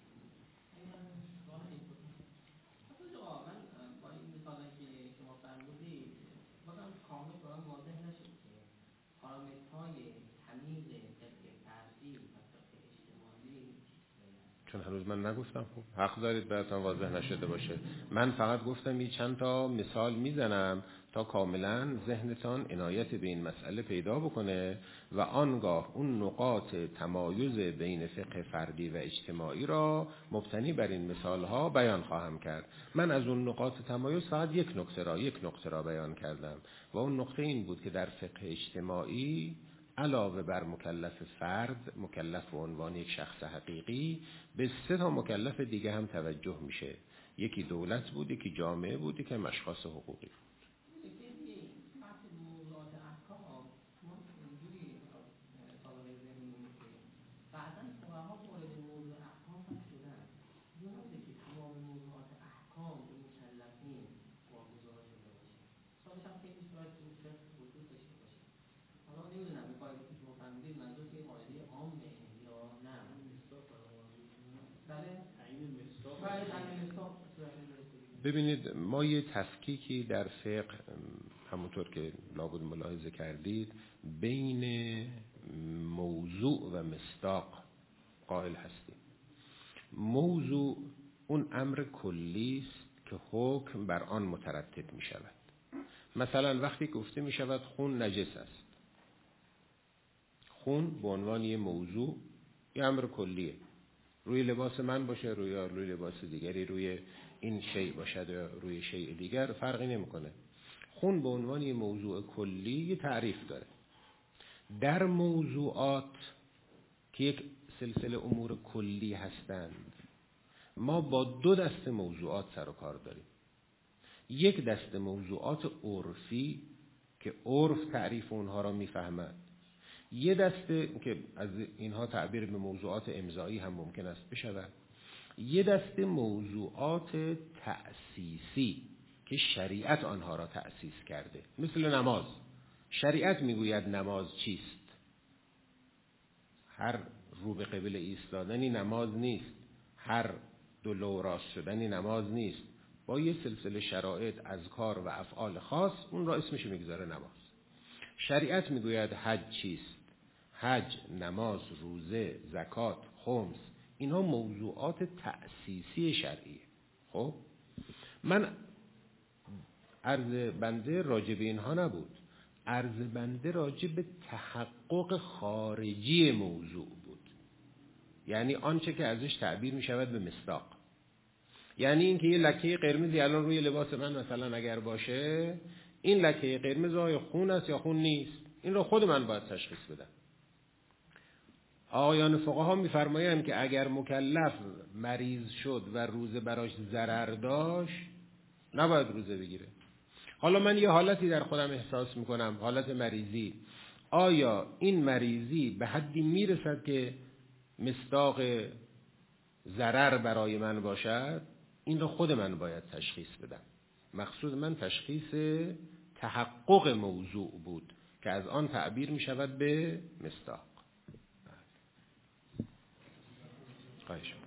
چون هنوز من نگفتم، خب حق دارید براتون واضح نشده باشه. من فقط گفتم این چند تا مثال میزنم تا کاملا ذهنتان عنایت به این مسئله پیدا بکنه و آنگاه اون نقاط تمایز بین فقه فردی و اجتماعی را مبتنی بر این مثال ها بیان خواهم کرد. من از اون نقاط تمایز فقط یک نکته را یک نقطه را بیان کردم و اون نقطه این بود که در فقه اجتماعی علاوه بر مکلف فرد، مکلف به عنوان یک شخص حقیقی، به سه تا مکلف دیگه هم توجه میشه. یکی دولت بود، یکی جامعه بود، یکی هم اشخاص حقوقی. ببینید ما یه تفکیکی در فقه همونطور که لابد ملاحظه کردید بین موضوع و مصداق قائل هستیم. موضوع اون امر کلی است که حکم بر آن مترتب می شود. مثلا وقتی گفته می شود خون نجس است، خون به عنوان یه موضوع یه امر کلیه، روی لباس من باشه، روی روی لباس دیگری، روی این شیء باشد یا روی شیء دیگر فرقی نمیکنه. خون به عنوان یه موضوع کلی یه تعریف داره. در موضوعات که یک سلسله امور کلی هستند ما با دو دسته موضوعات سر و کار داریم. یک دسته موضوعات عرفی که عرف تعریف اونها را میفهمد، یه دسته که از اینها تعبیر به موضوعات امضایی هم ممکن است بشود، یه دسته موضوعات تأسیسی که شریعت آنها را تأسیس کرده، مثل نماز. شریعت میگوید نماز چیست. هر رو به قبله ایستادنی نماز نیست، هر دو لو راست شدنی نماز نیست. با یه سلسله شرایط، اذکار و افعال خاص اون را اسمش میگذاره نماز. شریعت میگوید حج چیست. حج، نماز، روزه، زکات، خمس، اینها موضوعات تأسیسی شرعیه. خب من عرض بنده راجع به اینها نبود، عرض بنده راجع به تحقق خارجی موضوع بود، یعنی آنچه که ازش تعبیر می شود به مصداق. یعنی اینکه یه لکه قرمزی الان روی لباس من مثلا اگر باشه، این لکه قرمز آیا خون است یا خون نیست، این را خود من باید تشخیص بدم. آقایان فقها می‌فرمایند که اگر مکلف مریض شد و روزه براش ضرر داشت نباید روزه بگیره. حالا من یه حالتی در خودم احساس میکنم، حالت مریضی، آیا این مریضی به حدی میرسد که مصداق ضرر برای من باشد؟ این رو خود من باید تشخیص بدم. مقصود من تشخیص تحقق موضوع بود که از آن تعبیر می شود به مصداق. خواهش